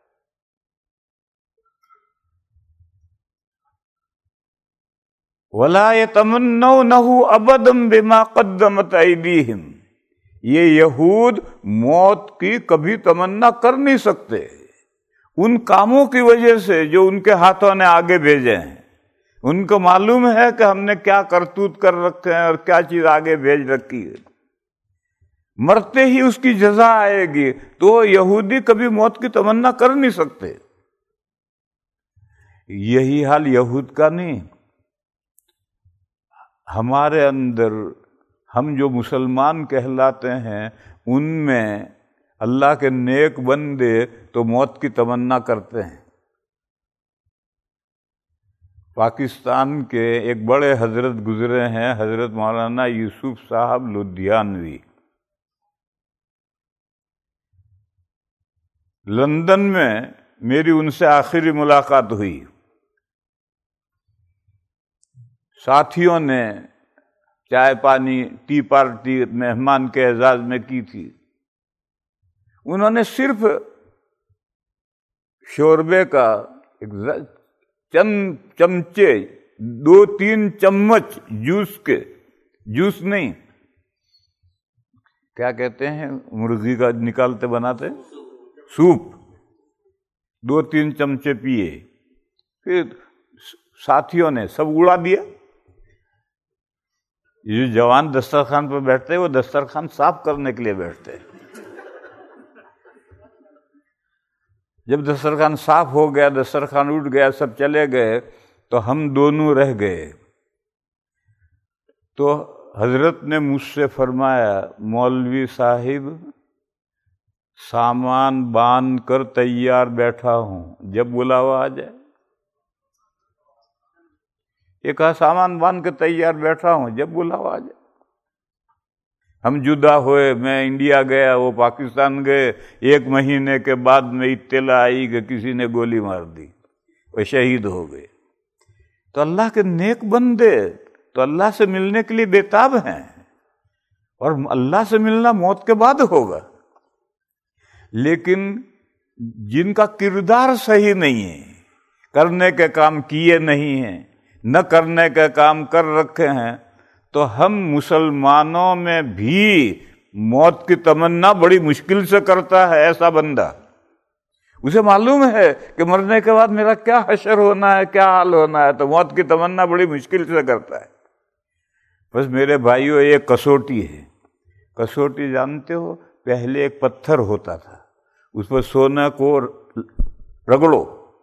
وَلَا يَتَمَنَّوْنَهُ أَبَدًا بِمَا قَدَّمَتْ أَيْدِيهِمْ. یہ یہود موت کی کبھی تمنا کر نہیں سکتے ان کاموں کی وجہ سے جو ان کے ہاتھوں نے آگے بھیجے ہیں. ان کو معلوم ہے کہ ہم نے کیا کرتوت کر رکھے ہیں اور کیا چیز آگے بھیج رکھی ہے. مرتے ہی اس کی جزا آئے گی، تو یہودی کبھی موت کی تمنا کر نہیں سکتے. یہی حال یہود کا نہیں. ہمارے اندر ہم جو مسلمان کہلاتے ہیں ان میں اللہ کے نیک بندے تو موت کی تمنا کرتے ہیں. پاکستان کے ایک بڑے حضرت گزرے ہیں، حضرت مولانا یوسف صاحب لدھیانوی. لندن میں میری ان سے آخری ملاقات ہوئی. ساتھیوں نے چائے پانی ٹی پارٹی مہمان کے اعزاز میں کی تھی. انہوں نے صرف شوربے کا چند چمچے، 2-3 چمچ جوس کے، جوس نہیں کیا کہتے ہیں مرغی کا نکالتے بناتے سوپ، 2-3 چمچے پیے. پھر ساتھیوں نے سب اڑا دیا. یہ جو جوان دسترخوان پر بیٹھتے ہیں وہ دسترخوان صاف کرنے کے لیے بیٹھتے ہیں. جب دسترخوان صاف ہو گیا، دسترخوان اٹھ گیا، سب چلے گئے تو ہم دونوں رہ گئے. تو حضرت نے مجھ سے فرمایا، مولوی صاحب سامان باندھ کر تیار بیٹھا ہوں، جب بلاوا آ جائے. یہ کہا سامان باندھ کے تیار بیٹھا ہوں، جب بلاوا آ جائے. ہم جدا ہوئے، میں انڈیا گیا، وہ پاکستان گئے. 1 مہینے کے بعد میں اطلاع آئی کہ کسی نے گولی مار دی، وہ شہید ہو گئے. تو اللہ کے نیک بندے تو اللہ سے ملنے کے لیے بےتاب ہیں، اور اللہ سے ملنا موت کے بعد ہوگا. لیکن جن کا کردار صحیح نہیں ہے، کرنے کے کام کیے نہیں ہیں، نہ کرنے کے کام کر رکھے ہیں، تو ہم مسلمانوں میں بھی موت کی تمنا بڑی مشکل سے کرتا ہے. ایسا بندہ اسے معلوم ہے کہ مرنے کے بعد میرا کیا حشر ہونا ہے، کیا حال ہونا ہے، تو موت کی تمنا بڑی مشکل سے کرتا ہے. بس میرے بھائیوں، یہ کسوٹی ہے. کسوٹی جانتے ہو؟ پہلے ایک پتھر ہوتا تھا، اس پر سونے کو رگڑو،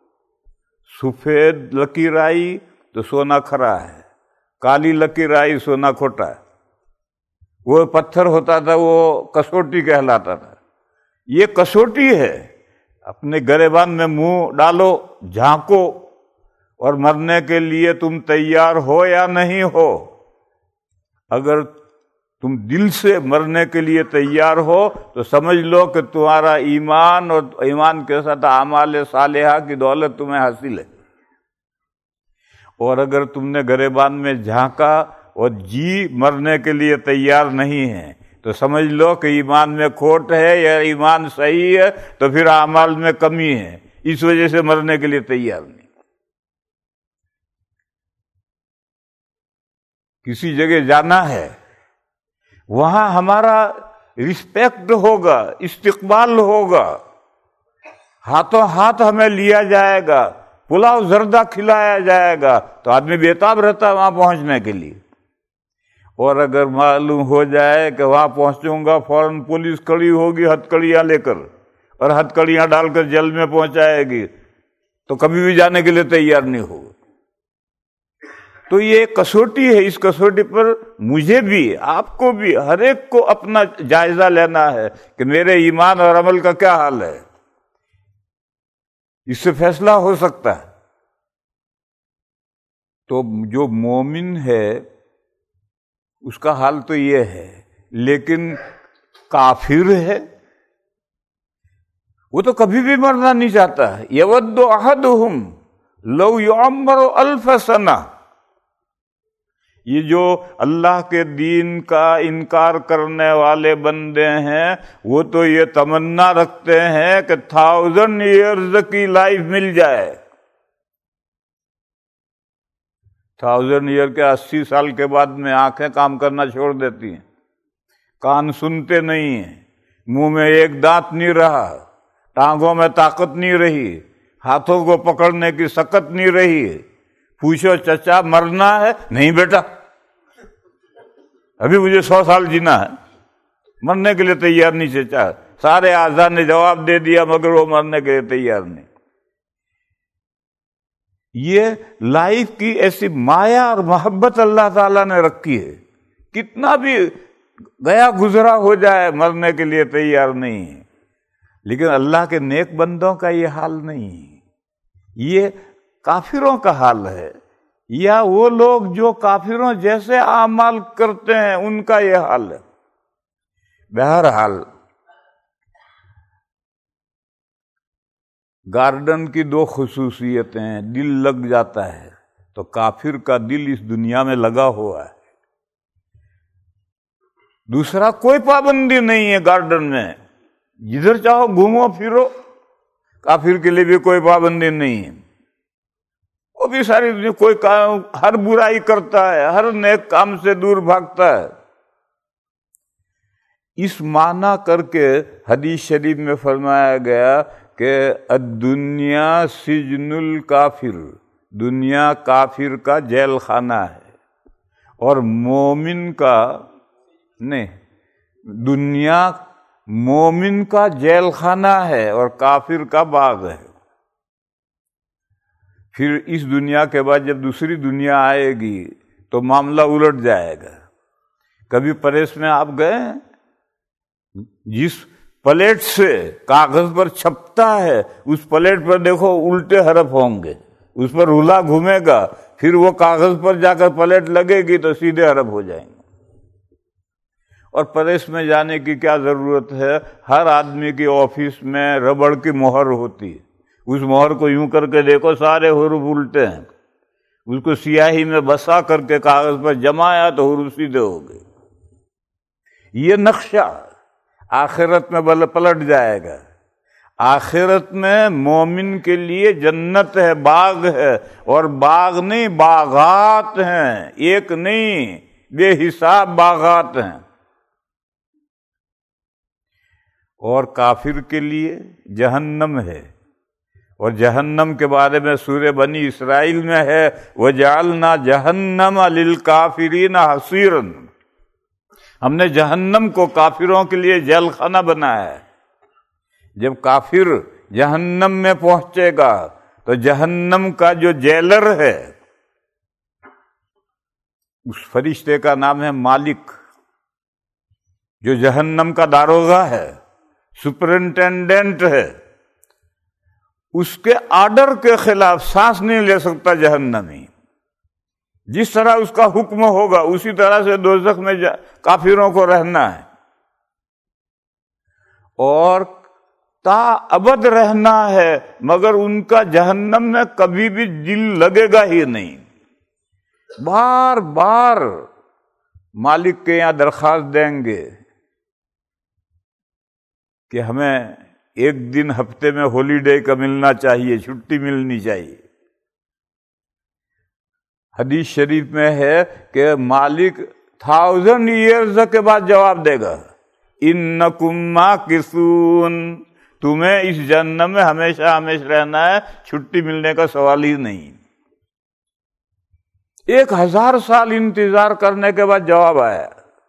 سفید لکیر آئی تو سونا کھرا ہے، کالی لکیر آئی سونا کھوٹا ہے. وہ پتھر ہوتا تھا، وہ کسوٹی کہلاتا تھا. یہ کسوٹی ہے. اپنے گریبان میں منہ ڈالو، جھانکو، اور مرنے کے لیے تم تیار ہو یا نہیں ہو. اگر تم دل سے مرنے کے لیے تیار ہو تو سمجھ لو کہ تمہارا ایمان اور ایمان کے ساتھ اعمال صالحہ کی دولت تمہیں حاصل ہے. اور اگر تم نے گریبان میں جھانکا اور جی مرنے کے لیے تیار نہیں ہے تو سمجھ لو کہ ایمان میں کھوٹ ہے، یا ایمان صحیح ہے تو پھر اعمال میں کمی ہے، اس وجہ سے مرنے کے لیے تیار نہیں. کسی جگہ جانا ہے، وہاں ہمارا رسپیکٹ ہوگا، استقبال ہوگا، ہاتھوں ہاتھ ہمیں لیا جائے گا، پلاؤ زردہ کھلایا جائے گا، تو آدمی بےتاب رہتا ہے وہاں پہنچنے کے لیے. اور اگر معلوم ہو جائے کہ وہاں پہنچوں گا فوراً پولیس کھڑی ہوگی ہتھکڑیاں لے کر، اور ہتھکڑیاں ڈال کر جیل میں پہنچائے گی، تو کبھی بھی جانے کے لیے تیار نہیں ہوگا. تو یہ کسوٹی ہے. اس کسوٹی پر مجھے بھی، آپ کو بھی، ہر ایک کو اپنا جائزہ لینا ہے کہ میرے ایمان اور عمل کا کیا حال ہے. اس سے فیصلہ ہو سکتا ہے. تو جو مومن ہے اس کا حال تو یہ ہے. لیکن کافر ہے، وہ تو کبھی بھی مرنا نہیں چاہتا. یود احدہم لو یعمر 1000 سنہ. یہ جو اللہ کے دین کا انکار کرنے والے بندے ہیں، وہ تو یہ تمنا رکھتے ہیں کہ 1000 ایئرز کی لائف مل جائے. 1000 ایئر کے 80 سال کے بعد میں آنکھیں کام کرنا چھوڑ دیتی ہیں، کان سنتے نہیں ہیں، منہ میں ایک دانت نہیں رہا، ٹانگوں میں طاقت نہیں رہی، ہاتھوں کو پکڑنے کی سکت نہیں رہی. پوچھو چچا مرنا ہے؟ نہیں بیٹا، ابھی مجھے 100 سال جینا ہے. مرنے کے لیے تیار نہیں چچا. سارے اعضاء نے جواب دے دیا مگر وہ مرنے کے لیے تیار نہیں. یہ لائف کی ایسی مایا اور محبت اللہ تعالیٰ نے رکھی ہے. کتنا بھی گیا گزرا ہو جائے مرنے کے لیے تیار نہیں ہے. لیکن اللہ کے نیک بندوں کا یہ حال نہیں ہے. یہ کافروں کا حال ہے، یا وہ لوگ جو کافروں جیسے اعمال کرتے ہیں ان کا یہ حال ہے. بہرحال گارڈن کی 2 خصوصیتیں ہیں. دل لگ جاتا ہے، تو کافر کا دل اس دنیا میں لگا ہوا ہے. دوسرا، کوئی پابندی نہیں ہے گارڈن میں، جدھر چاہو گھومو پھرو. کافر کے لیے بھی کوئی پابندی نہیں ہے. وہ بھی ساری دنیا کوئی کام، ہر برائی کرتا ہے، ہر نیک کام سے دور بھاگتا ہے. اس معنی کر کے حدیث شریف میں فرمایا گیا کہ الدنیا سجن الکافر، دنیا کافر کا جیل خانہ ہے. اور مومن کا نہیں، دنیا مومن کا جیل خانہ ہے اور کافر کا باغ ہے۔ پھر اس دنیا کے بعد جب دوسری دنیا آئے گی تو معاملہ الٹ جائے گا۔ کبھی پریس میں آپ گئے؟ جس پلیٹ سے کاغذ پر چھپتا ہے اس پلیٹ پر دیکھو الٹے حرف ہوں گے، اس پر رولا گھومے گا، پھر وہ کاغذ پر جا کر پلیٹ لگے گی تو سیدھے حرف ہو جائیں گے۔ اور پریس میں جانے کی کیا ضرورت ہے؟ ہر آدمی کی آفس میں ربڑ کی مہر ہوتی ہے، اس مہر کو یوں کر کے دیکھو سارے حروف الٹے ہیں، اس کو سیاہی میں بسا کر کے کاغذ پر جمایا تو حروف سیدھے ہو گئے۔ یہ نقشہ آخرت میں پلٹ جائے گا۔ آخرت میں مومن کے لیے جنت ہے، باغ ہے، اور باغ نہیں باغات ہیں، ایک نہیں بے حساب باغات ہیں۔ اور کافر کے لیے جہنم ہے، اور جہنم کے بارے میں سورہ بنی اسرائیل میں ہے وَجَعَلْنَا جَهَنَّمَ لِلْكَافِرِينَ حَصِيرًا، ہم نے جہنم کو کافروں کے لیے جیل خانہ بنایا ہے۔ جب کافر جہنم میں پہنچے گا تو جہنم کا جو جیلر ہے اس فرشتے کا نام ہے مالک، جو جہنم کا داروغہ ہے، سپرنٹینڈنٹ ہے، اس کے آرڈر کے خلاف سانس نہیں لے سکتا جہنمی۔ جس طرح اس کا حکم ہوگا اسی طرح سے دوزخ میں کافروں کو رہنا ہے، اور تا ابد رہنا ہے، مگر ان کا جہنم میں کبھی بھی دل لگے گا ہی نہیں۔ بار بار مالک کے یہاں درخواست دیں گے کہ ہمیں ایک دن ہفتے میں ہالیڈے کا ملنا چاہیے، چھٹی ملنی چاہیے۔ حدیث شریف میں ہے کہ مالک 1000 ایئرز کے بعد جواب دے گا انکم ماکثون، تمہیں اس جہنم میں ہمیشہ ہمیشہ رہنا ہے، چھٹی ملنے کا سوال ہی نہیں۔ 1000 سال انتظار کرنے کے بعد جواب آیا،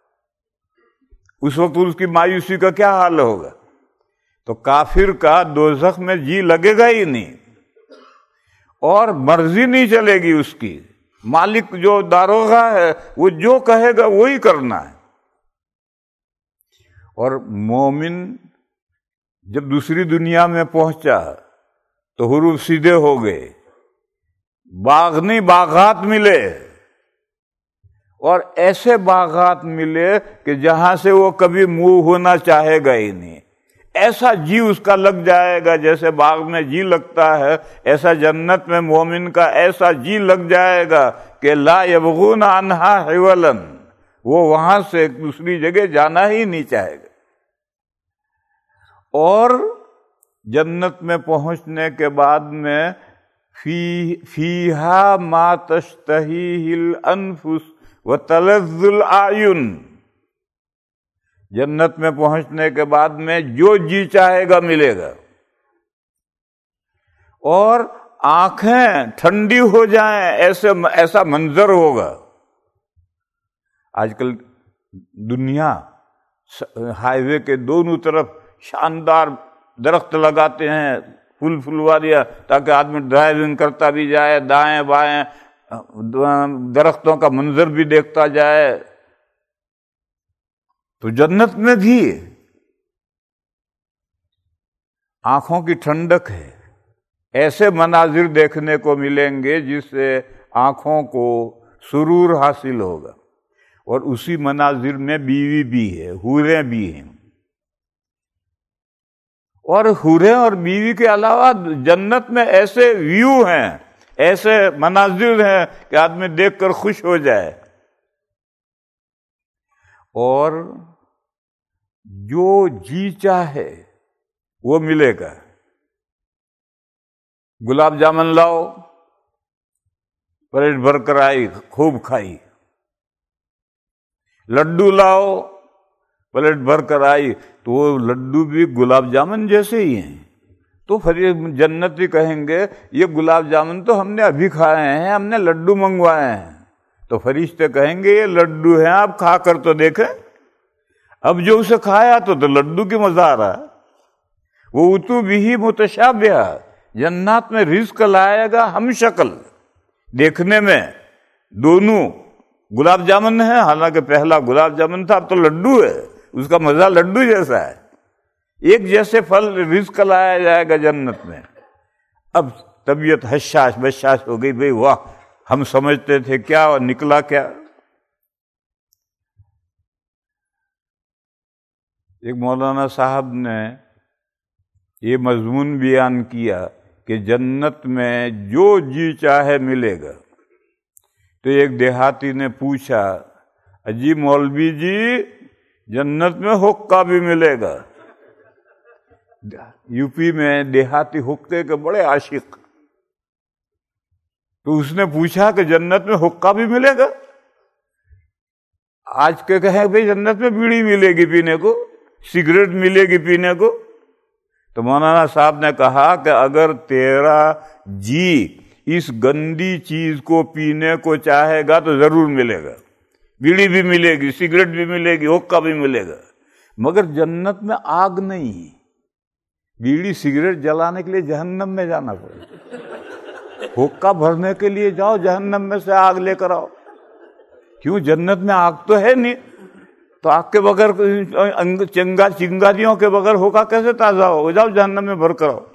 اس وقت اس کی مایوسی کا کیا حال ہوگا؟ تو کافر کا دوزخ میں جی لگے گا ہی نہیں، اور مرضی نہیں چلے گی اس کی۔ مالک جو داروغہ ہے وہ جو کہے گا وہی کرنا ہے۔ اور مومن جب دوسری دنیا میں پہنچا تو حروف سیدھے ہو گئے، باغ نہیں باغات ملے، اور ایسے باغات ملے کہ جہاں سے وہ کبھی منہ ہونا چاہے گا ہی نہیں۔ ایسا جی اس کا لگ جائے گا جیسے باغ میں جی لگتا ہے، ایسا جنت میں مومن کا ایسا جی لگ جائے گا کہ لا یبغون عنہا حولا، وہ وہاں سے دوسری جگہ جانا ہی نہیں چاہے گا۔ اور جنت میں پہنچنے کے بعد میں فیہا ما تشتہیہ الانفس وتلذ الاعین، جنت میں پہنچنے کے بعد میں جو جی چاہے گا ملے گا، اور آنکھیں ٹھنڈی ہو جائیں ایسا منظر ہوگا۔ آج کل دنیا ہائی وے کے دونوں طرف شاندار درخت لگاتے ہیں، پھلواریاں، تاکہ آدمی ڈرائیونگ کرتا بھی جائے، دائیں بائیں درختوں کا منظر بھی دیکھتا جائے۔ تو جنت میں بھی آنکھوں کی ٹھنڈک ہے، ایسے مناظر دیکھنے کو ملیں گے جس سے آنکھوں کو سرور حاصل ہوگا، اور اسی مناظر میں بیوی بھی ہے، حوریں بھی ہیں۔ اور حوریں اور بیوی کے علاوہ جنت میں ایسے ویو ہیں، ایسے مناظر ہیں کہ آدمی دیکھ کر خوش ہو جائے۔ اور جو جی چاہے وہ ملے گا۔ گلاب جامن لاؤ، پلیٹ بھر کر آئی، خوب کھائی۔ لڈو لاؤ، پلیٹ بھر کر آئی، تو وہ لڈو بھی گلاب جامن جیسے ہی ہیں۔ تو پھر یہ جنتی کہیں گے یہ گلاب جامن تو ہم نے ابھی کھائے ہیں، ہم نے لڈو منگوائے ہیں۔ تو فرشتے کہیں گے یہ لڈو ہیں، آپ کھا کر تو دیکھیں۔ اب جو اسے کھایا تو لڈو کی مزہ آ رہا ہے۔ وہ اتو بھی متشابہ، جنات میں رزق لائے گا ہم شکل، دیکھنے میں دونوں گلاب جامن ہے، حالانکہ پہلا گلاب جامن تھا، اب تو لڈو ہے، اس کا مزہ لڈو جیسا ہے۔ ایک جیسے پھل رزق لایا جائے گا جنت میں۔ اب طبیعت حشاش بشاش ہو گئی، بھئی واہ، ہم سمجھتے تھے کیا اور نکلا کیا۔ ایک مولانا صاحب نے یہ مضمون بیان کیا کہ جنت میں جو جی چاہے ملے گا۔ تو ایک دیہاتی نے پوچھا، اجی مولوی جی جنت میں حقہ بھی ملے گا؟ یو پی میں دیہاتی حقے کے بڑے عاشق، تو اس نے پوچھا کہ جنت میں حقہ بھی ملے گا؟ آج کے کہیں بھئی جنت میں بیڑی ملے گی پینے کو، سگریٹ ملے گی پینے کو۔ تو مولانا صاحب نے کہا کہ اگر تیرا جی اس گندی چیز کو پینے کو چاہے گا تو ضرور ملے گا، بیڑی بھی ملے گی، سگریٹ بھی ملے گی، حقہ بھی ملے گا۔ مگر جنت میں آگ نہیں، بیڑی سگریٹ جلانے کے لیے جہنم میں جانا پڑے گا، حقہ بھرنے کے لیے جاؤ جہنم میں سے آگ لے کر آؤ۔ کیوں؟ جنت میں آگ تو ہے نہیں، تو آگ کے بغیر چنگاریوں کے بغیر حقہ کیسے تازہ ہو؟ جاؤ جہنم میں بھر کر آؤ۔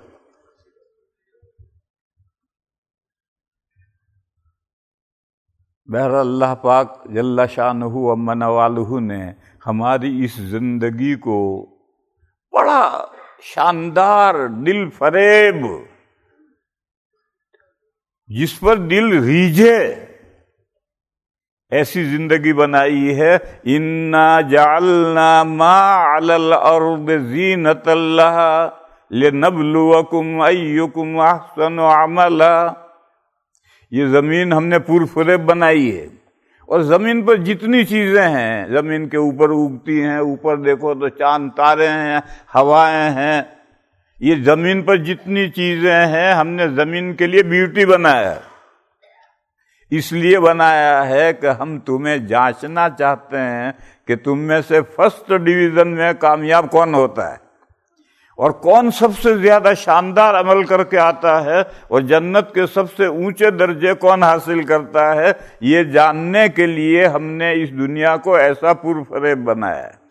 بہرحال اللہ پاک جل شانہ و من والہ نے ہماری اس زندگی کو بڑا شاندار، دل فریب، جس پر دل ریجھے ایسی زندگی بنائی ہے۔ انا جعلنا ما علی الارض زینۃ لها لنبلوکم ایکم احسن عملا۔ یہ زمین ہم نے پرفریب بنائی ہے، اور زمین پر جتنی چیزیں ہیں، زمین کے اوپر اگتی ہیں، اوپر دیکھو تو چاند تارے ہیں، ہوائیں ہیں، یہ زمین پر جتنی چیزیں ہیں ہم نے زمین کے لیے بیوٹی بنایا ہے۔ اس لیے بنایا ہے کہ ہم تمہیں جانچنا چاہتے ہیں کہ تم میں سے فرسٹ ڈویژن میں کامیاب کون ہوتا ہے، اور کون سب سے زیادہ شاندار عمل کر کے آتا ہے، اور جنت کے سب سے اونچے درجے کون حاصل کرتا ہے۔ یہ جاننے کے لیے ہم نے اس دنیا کو ایسا پرفریب بنایا ہے۔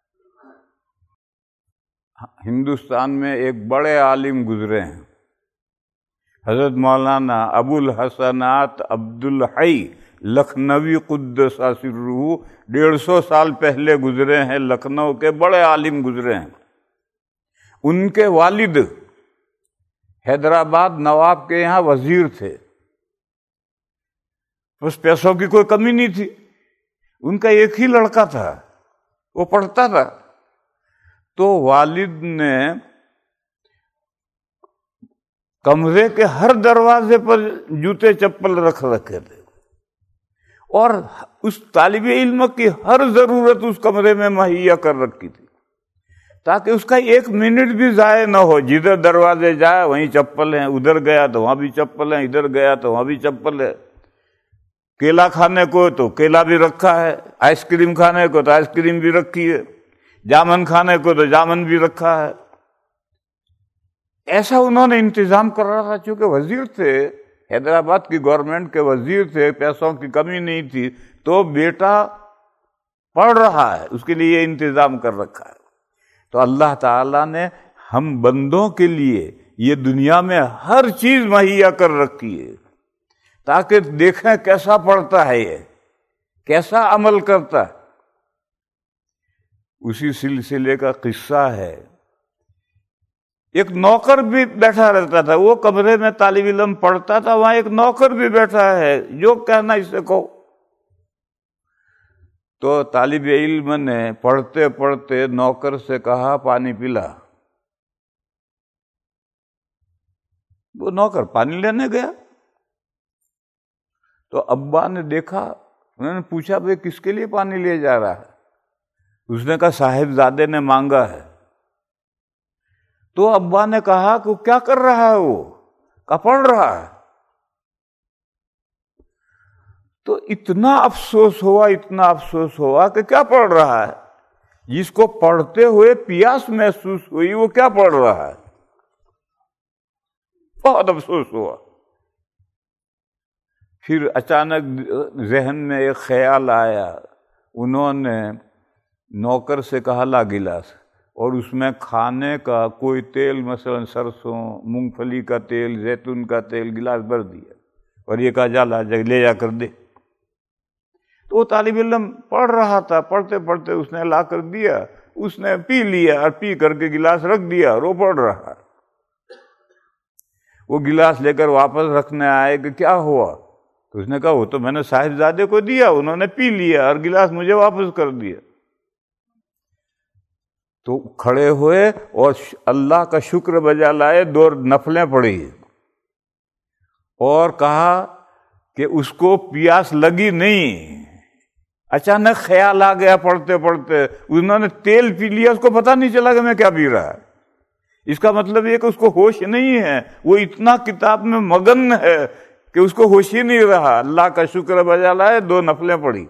ہندوستان میں ایک بڑے عالم گزرے ہیں، حضرت مولانا ابو الحسنات عبد الحی لکھنوی قدس سرہ، 150 سال پہلے گزرے ہیں، لکھنؤ کے بڑے عالم گزرے ہیں۔ ان کے والد حیدرآباد نواب کے یہاں وزیر تھے، بس پیسوں کی کوئی کمی نہیں تھی۔ ان کا ایک ہی لڑکا تھا، وہ پڑھتا تھا، تو والد نے کمرے کے ہر دروازے پر جوتے چپل رکھ رکھے تھے، اور اس طالب علم کی ہر ضرورت اس کمرے میں مہیا کر رکھی تھی، تاکہ اس کا ایک منٹ بھی ضائع نہ ہو۔ جدھر دروازے جائے وہیں چپل ہیں، ادھر گیا تو وہاں بھی چپل ہیں، ادھر گیا تو وہاں بھی چپل ہے۔ کیلا کھانے کو تو کیلا بھی رکھا ہے، آئس کریم کھانے کو تو آئس کریم بھی رکھی ہے، جامن کھانے کو تو جامن بھی رکھا ہے۔ ایسا انہوں نے انتظام کر رہا تھا، چونکہ وزیر تھے، حیدرآباد کی گورنمنٹ کے وزیر تھے، پیسوں کی کمی نہیں تھی، تو بیٹا پڑھ رہا ہے، اس کے لیے انتظام کر رکھا ہے۔ تو اللہ تعالیٰ نے ہم بندوں کے لیے یہ دنیا میں ہر چیز مہیا کر رکھی ہے، تاکہ دیکھیں کیسا پڑھتا ہے، یہ کیسا عمل کرتا ہے۔ اسی سلسلے کا قصہ ہے، ایک نوکر بھی بیٹھا رہتا تھا، وہ کمرے میں طالب علم پڑھتا تھا، وہاں ایک نوکر بھی بیٹھا ہے، جو کہنا اسے کہو۔ تو طالب علم نے پڑھتے پڑھتے نوکر سے کہا پانی پلا۔ وہ نوکر پانی لینے گیا، تو ابا نے دیکھا، انہوں نے پوچھا بھئی کس کے لیے پانی لے جا رہا ہے؟ اس نے کہا صاحبزادے نے مانگا ہے۔ تو ابا نے کہا کہ کیا کر رہا ہے وہ؟ کہا پڑھ رہا ہے۔ تو اتنا افسوس ہوا کہ کیا پڑھ رہا ہے؟ جس کو پڑھتے ہوئے پیاس محسوس ہوئی وہ کیا پڑھ رہا ہے؟ بہت افسوس ہوا۔ پھر اچانک ذہن میں ایک خیال آیا، انہوں نے نوکر سے کہا لا گلاس، اور اس میں کھانے کا کوئی تیل، مثلا سرسوں، مونگ پھلی کا تیل، زیتون کا تیل، گلاس بھر دیا اور یہ کہا جا لے جا کر دے۔ تو وہ طالب علم پڑھ رہا تھا، پڑھتے پڑھتے اس نے لا کر دیا، اس نے پی لیا اور پی کر کے گلاس رکھ دیا اور وہ پڑھ رہا۔ وہ گلاس لے کر واپس رکھنے آئے کہ کیا ہوا؟ تو اس نے کہا وہ تو میں نے صاحبزادے کو دیا، انہوں نے پی لیا اور گلاس مجھے واپس کر دیا۔ تو کھڑے ہوئے اور اللہ کا شکر بجا لائے، 2 نفلیں پڑھی اور کہا کہ اس کو پیاس لگی نہیں، اچانک خیال آ گیا پڑھتے پڑھتے، انہوں نے تیل پی لیا، اس کو پتہ نہیں چلا کہ میں کیا پی رہا۔ اس کا مطلب یہ کہ اس کو ہوش نہیں ہے، وہ اتنا کتاب میں مگن ہے کہ اس کو ہوش ہی نہیں رہا۔ اللہ کا شکر بجا لائے، 2 نفلیں پڑھی۔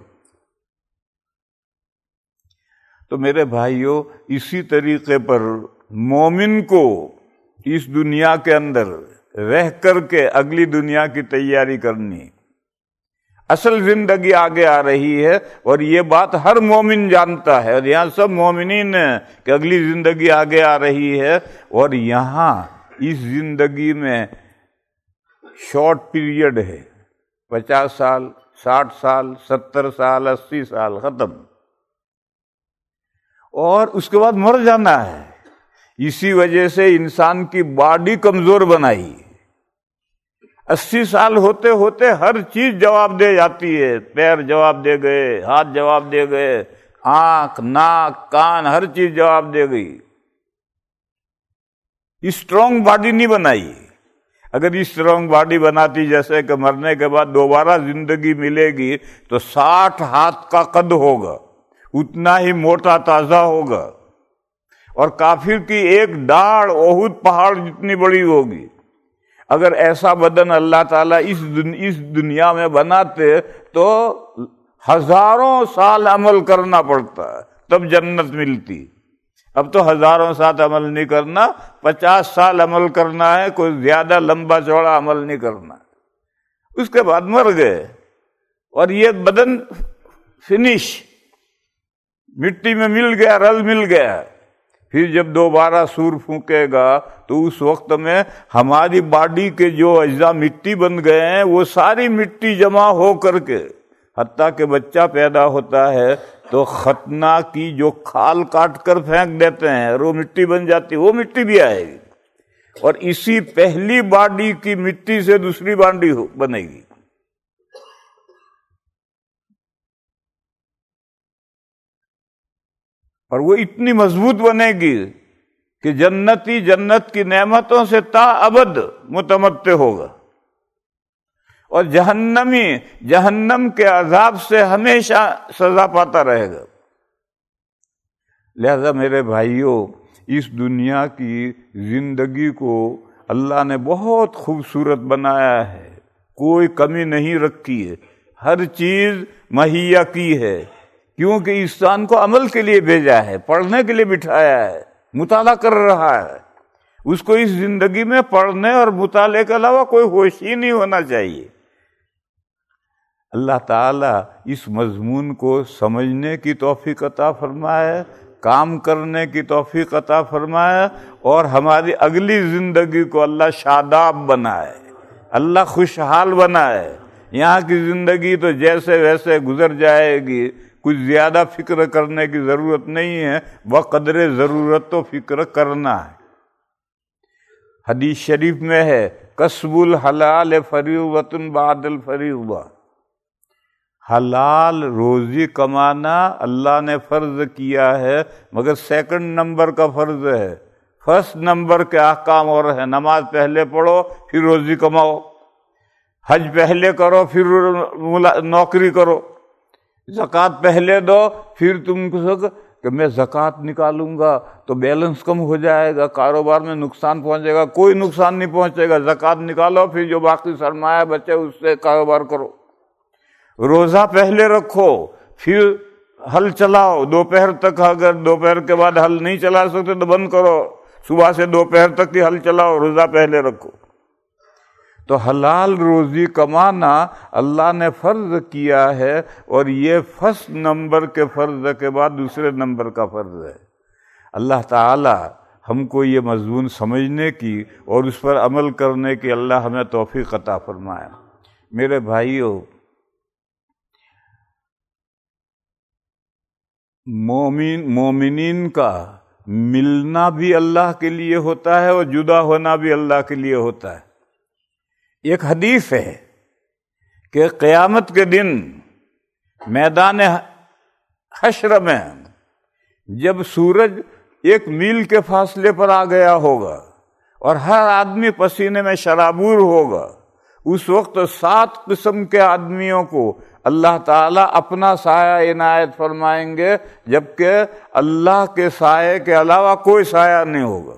تو میرے بھائیوں، اسی طریقے پر مومن کو اس دنیا کے اندر رہ کر کے اگلی دنیا کی تیاری کرنی، اصل زندگی آگے آ رہی ہے، اور یہ بات ہر مومن جانتا ہے، اور یہاں سب مومنین ہیں کہ اگلی زندگی آگے آ رہی ہے، اور یہاں اس زندگی میں شارٹ پیریڈ ہے، 50 سال، 60 سال، 70 سال، 80 سال، ختم، اور اس کے بعد مر جانا ہے۔ اسی وجہ سے انسان کی باڈی کمزور بنائی، 80 سال ہوتے ہوتے ہر چیز جواب دے جاتی ہے، پیر جواب دے گئے، ہاتھ جواب دے گئے، آنکھ، ناک، کان، ہر چیز جواب دے گئی۔ اسٹرانگ باڈی نہیں بنائی۔ اگر اسٹرانگ باڈی بناتی، جیسے کہ مرنے کے بعد دوبارہ زندگی ملے گی، تو 60 ہاتھ کا قد ہوگا، اتنا ہی موٹا تازہ ہوگا، اور کافر کی ایک ڈاڑھ احد پہاڑ جتنی بڑی ہوگی۔ اگر ایسا بدن اللہ تعالیٰ اس دنیا میں بناتے تو ہزاروں سال عمل کرنا پڑتا، تب جنت ملتی۔ اب تو ہزاروں سال عمل نہیں کرنا، 50 سال عمل کرنا ہے، کوئی زیادہ لمبا چوڑا عمل نہیں کرنا۔ اس کے بعد مر گئے اور یہ بدن فنش، مٹی میں مل گیا، رل مل گیا۔ پھر جب دوبارہ سور پھونکے گا تو اس وقت میں ہماری باڈی کے جو اجزاء مٹی بن گئے ہیں وہ ساری مٹی جمع ہو کر کے، حتیٰ کہ بچہ پیدا ہوتا ہے تو ختنہ کی جو کھال کاٹ کر پھینک دیتے ہیں اور وہ مٹی بن جاتی، وہ مٹی بھی آئے گی، اور اسی پہلی باڈی کی مٹی سے دوسری باڈی بنے گی۔ اور وہ اتنی مضبوط بنے گی کہ جنتی جنت کی نعمتوں سے تا ابد متمتع ہوگا، اور جہنمی جہنم کے عذاب سے ہمیشہ سزا پاتا رہے گا۔ لہذا میرے بھائیوں، اس دنیا کی زندگی کو اللہ نے بہت خوبصورت بنایا ہے، کوئی کمی نہیں رکھی ہے، ہر چیز مہیا کی ہے، کیونکہ انسان کو عمل کے لیے بھیجا ہے، پڑھنے کے لیے بٹھایا ہے، مطالعہ کر رہا ہے۔ اس کو اس زندگی میں پڑھنے اور مطالعے کے علاوہ کوئی ہوش ہی نہیں ہونا چاہیے۔ اللہ تعالیٰ اس مضمون کو سمجھنے کی توفیق عطا فرمائے، کام کرنے کی توفیق عطا فرمائے، اور ہماری اگلی زندگی کو اللہ شاداب بنائے، اللہ خوشحال بنائے۔ یہاں کی زندگی تو جیسے ویسے گزر جائے گی، کچھ زیادہ فکر کرنے کی ضرورت نہیں ہے، بقدر ضرورت تو فکر کرنا ہے۔ حدیث شریف میں ہے کسب الحلال فریضۃ بعد الفریضہ، حلال روزی کمانا اللہ نے فرض کیا ہے، مگر سیکنڈ نمبر کا فرض ہے، فرسٹ نمبر کے احکام اور ہیں۔ نماز پہلے پڑھو پھر روزی کماؤ، حج پہلے کرو پھر نوکری کرو، زکوٰۃ پہلے دو، پھر تم کو کہ میں زکوٰۃ نکالوں گا تو بیلنس کم ہو جائے گا، کاروبار میں نقصان پہنچے گا۔ کوئی نقصان نہیں پہنچے گا، زکوٰۃ نکالو، پھر جو باقی سرمایہ بچے اس سے کاروبار کرو۔ روزہ پہلے رکھو، پھر ہل چلاؤ دوپہر تک، اگر دوپہر کے بعد ہل نہیں چلا سکتے تو بند کرو، صبح سے دوپہر تک ہی ہل چلاؤ، روزہ پہلے رکھو۔ تو حلال روزی کمانا اللہ نے فرض کیا ہے، اور یہ فرسٹ نمبر کے فرض کے بعد دوسرے نمبر کا فرض ہے۔ اللہ تعالی ہم کو یہ مضمون سمجھنے کی اور اس پر عمل کرنے کی اللہ ہمیں توفیق عطا فرمائے۔ میرے بھائیوں، مومنین کا ملنا بھی اللہ کے لیے ہوتا ہے اور جدا ہونا بھی اللہ کے لیے ہوتا ہے۔ ایک حدیث ہے کہ قیامت کے دن میدان حشر میں جب سورج 1 میل کے فاصلے پر آ گیا ہوگا اور ہر آدمی پسینے میں شرابور ہوگا، اس وقت 7 قسم کے آدمیوں کو اللہ تعالیٰ اپنا سایہ عنایت فرمائیں گے، جبکہ اللہ کے سائے کے علاوہ کوئی سایہ نہیں ہوگا۔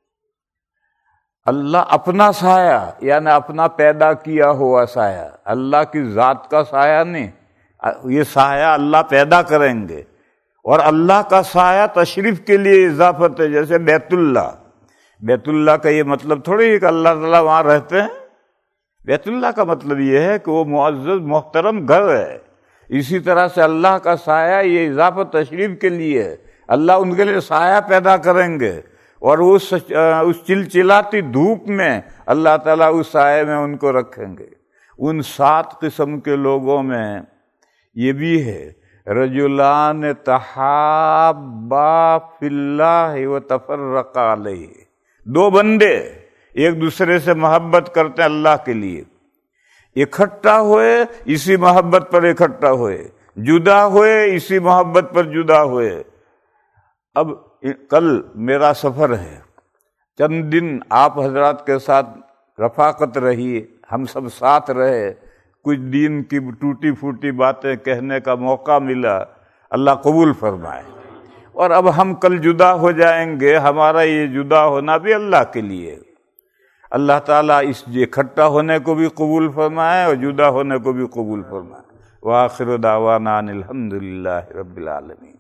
اللہ اپنا سایہ یعنی اپنا پیدا کیا ہوا سایہ، اللہ کی ذات کا سایہ نہیں، یہ سایہ اللہ پیدا کریں گے۔ اور اللہ کا سایہ تشریف کے لیے اضافت ہے، جیسے بیت اللہ کا یہ مطلب تھوڑی ہے کہ اللہ تعالیٰ وہاں رہتے ہیں۔ بیت اللہ کا مطلب یہ ہے کہ وہ معزز محترم گھر ہے۔ اسی طرح سے اللہ کا سایہ یہ اضافت تشریف کے لیے ہے، اللہ ان کے لیے سایہ پیدا کریں گے، اور اس چلچلاتی دھوپ میں اللہ تعالیٰ اس سائے میں ان کو رکھیں گے۔ ان 7 قسم کے لوگوں میں یہ بھی ہے، رجلان تحابا فی اللہ وتفرقا علیہ، 2 بندے ایک دوسرے سے محبت کرتے ہیں اللہ کے لیے، اکٹھا ہوئے اسی محبت پر اکٹھا ہوئے، جدا ہوئے اسی محبت پر جدا ہوئے۔ اب کل میرا سفر ہے، چند دن آپ حضرات کے ساتھ رفاقت رہی، ہم سب ساتھ رہے، کچھ دین کی ٹوٹی پھوٹی باتیں کہنے کا موقع ملا، اللہ قبول فرمائے۔ اور اب ہم کل جدا ہو جائیں گے، ہمارا یہ جدا ہونا بھی اللہ کے لیے، اللہ تعالیٰ اس اکٹھا ہونے کو بھی قبول فرمائے اور جدا ہونے کو بھی قبول فرمائے۔ وآخر دعوانا ان الحمدللہ رب العالمین۔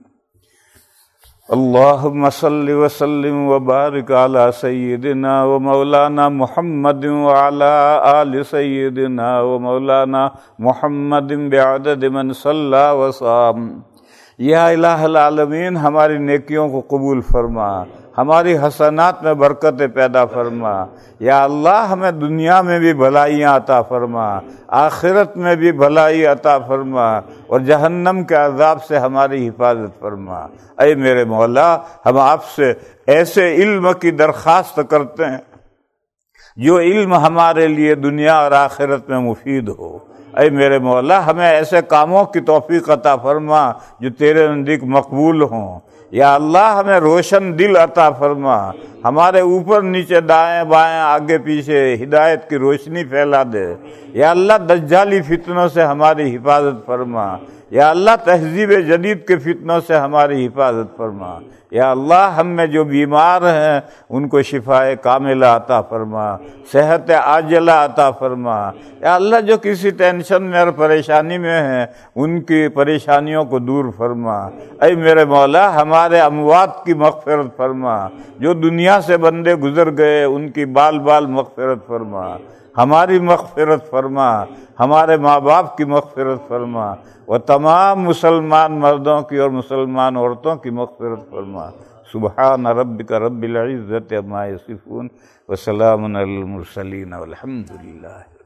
اللہم صل وسلم وبارک علی سیدنا و مولانا محمد وعلی آل سیدنا و مولانا محمد بعدد من صلی وصام۔ یا الہ العالمین، ہماری نیکیوں کو قبول فرما، ہماری حسنات میں برکت پیدا فرما۔ یا اللہ، ہمیں دنیا میں بھی بھلائیاں عطا فرما، آخرت میں بھی بھلائی عطا فرما، اور جہنم کے عذاب سے ہماری حفاظت فرما۔ اے میرے مولا، ہم آپ سے ایسے علم کی درخواست کرتے ہیں جو علم ہمارے لیے دنیا اور آخرت میں مفید ہو۔ اے میرے مولا، ہمیں ایسے کاموں کی توفیق عطا فرما جو تیرے نزدیک مقبول ہوں۔ یا اللہ، ہمیں روشن دل عطا فرما، ہمارے اوپر نیچے دائیں بائیں آگے پیچھے ہدایت کی روشنی پھیلا دے۔ یا اللہ، دجالی فتنوں سے ہماری حفاظت فرما۔ یا اللہ، تہذیب جدید کے فتنوں سے ہماری حفاظت فرما۔ یا اللہ، ہم میں جو بیمار ہیں ان کو شفاء کاملہ عطا فرما، صحت عاجلہ عطا فرما۔ یا اللہ، جو کسی ٹینشن میں اور پریشانی میں ہیں ان کی پریشانیوں کو دور فرما۔ اے میرے مولا، ہمارے اموات کی مغفرت فرما، جو دنیا سے بندے گزر گئے ان کی بال بال مغفرت فرما، ہماری مغفرت فرما، ہمارے ماں باپ کی مغفرت فرما، اور تمام مسلمان مردوں کی اور مسلمان عورتوں کی مغفرت فرما۔ سبحان ربک رب العزت عما یصفون وسلام علی المرسلین والحمد للہ۔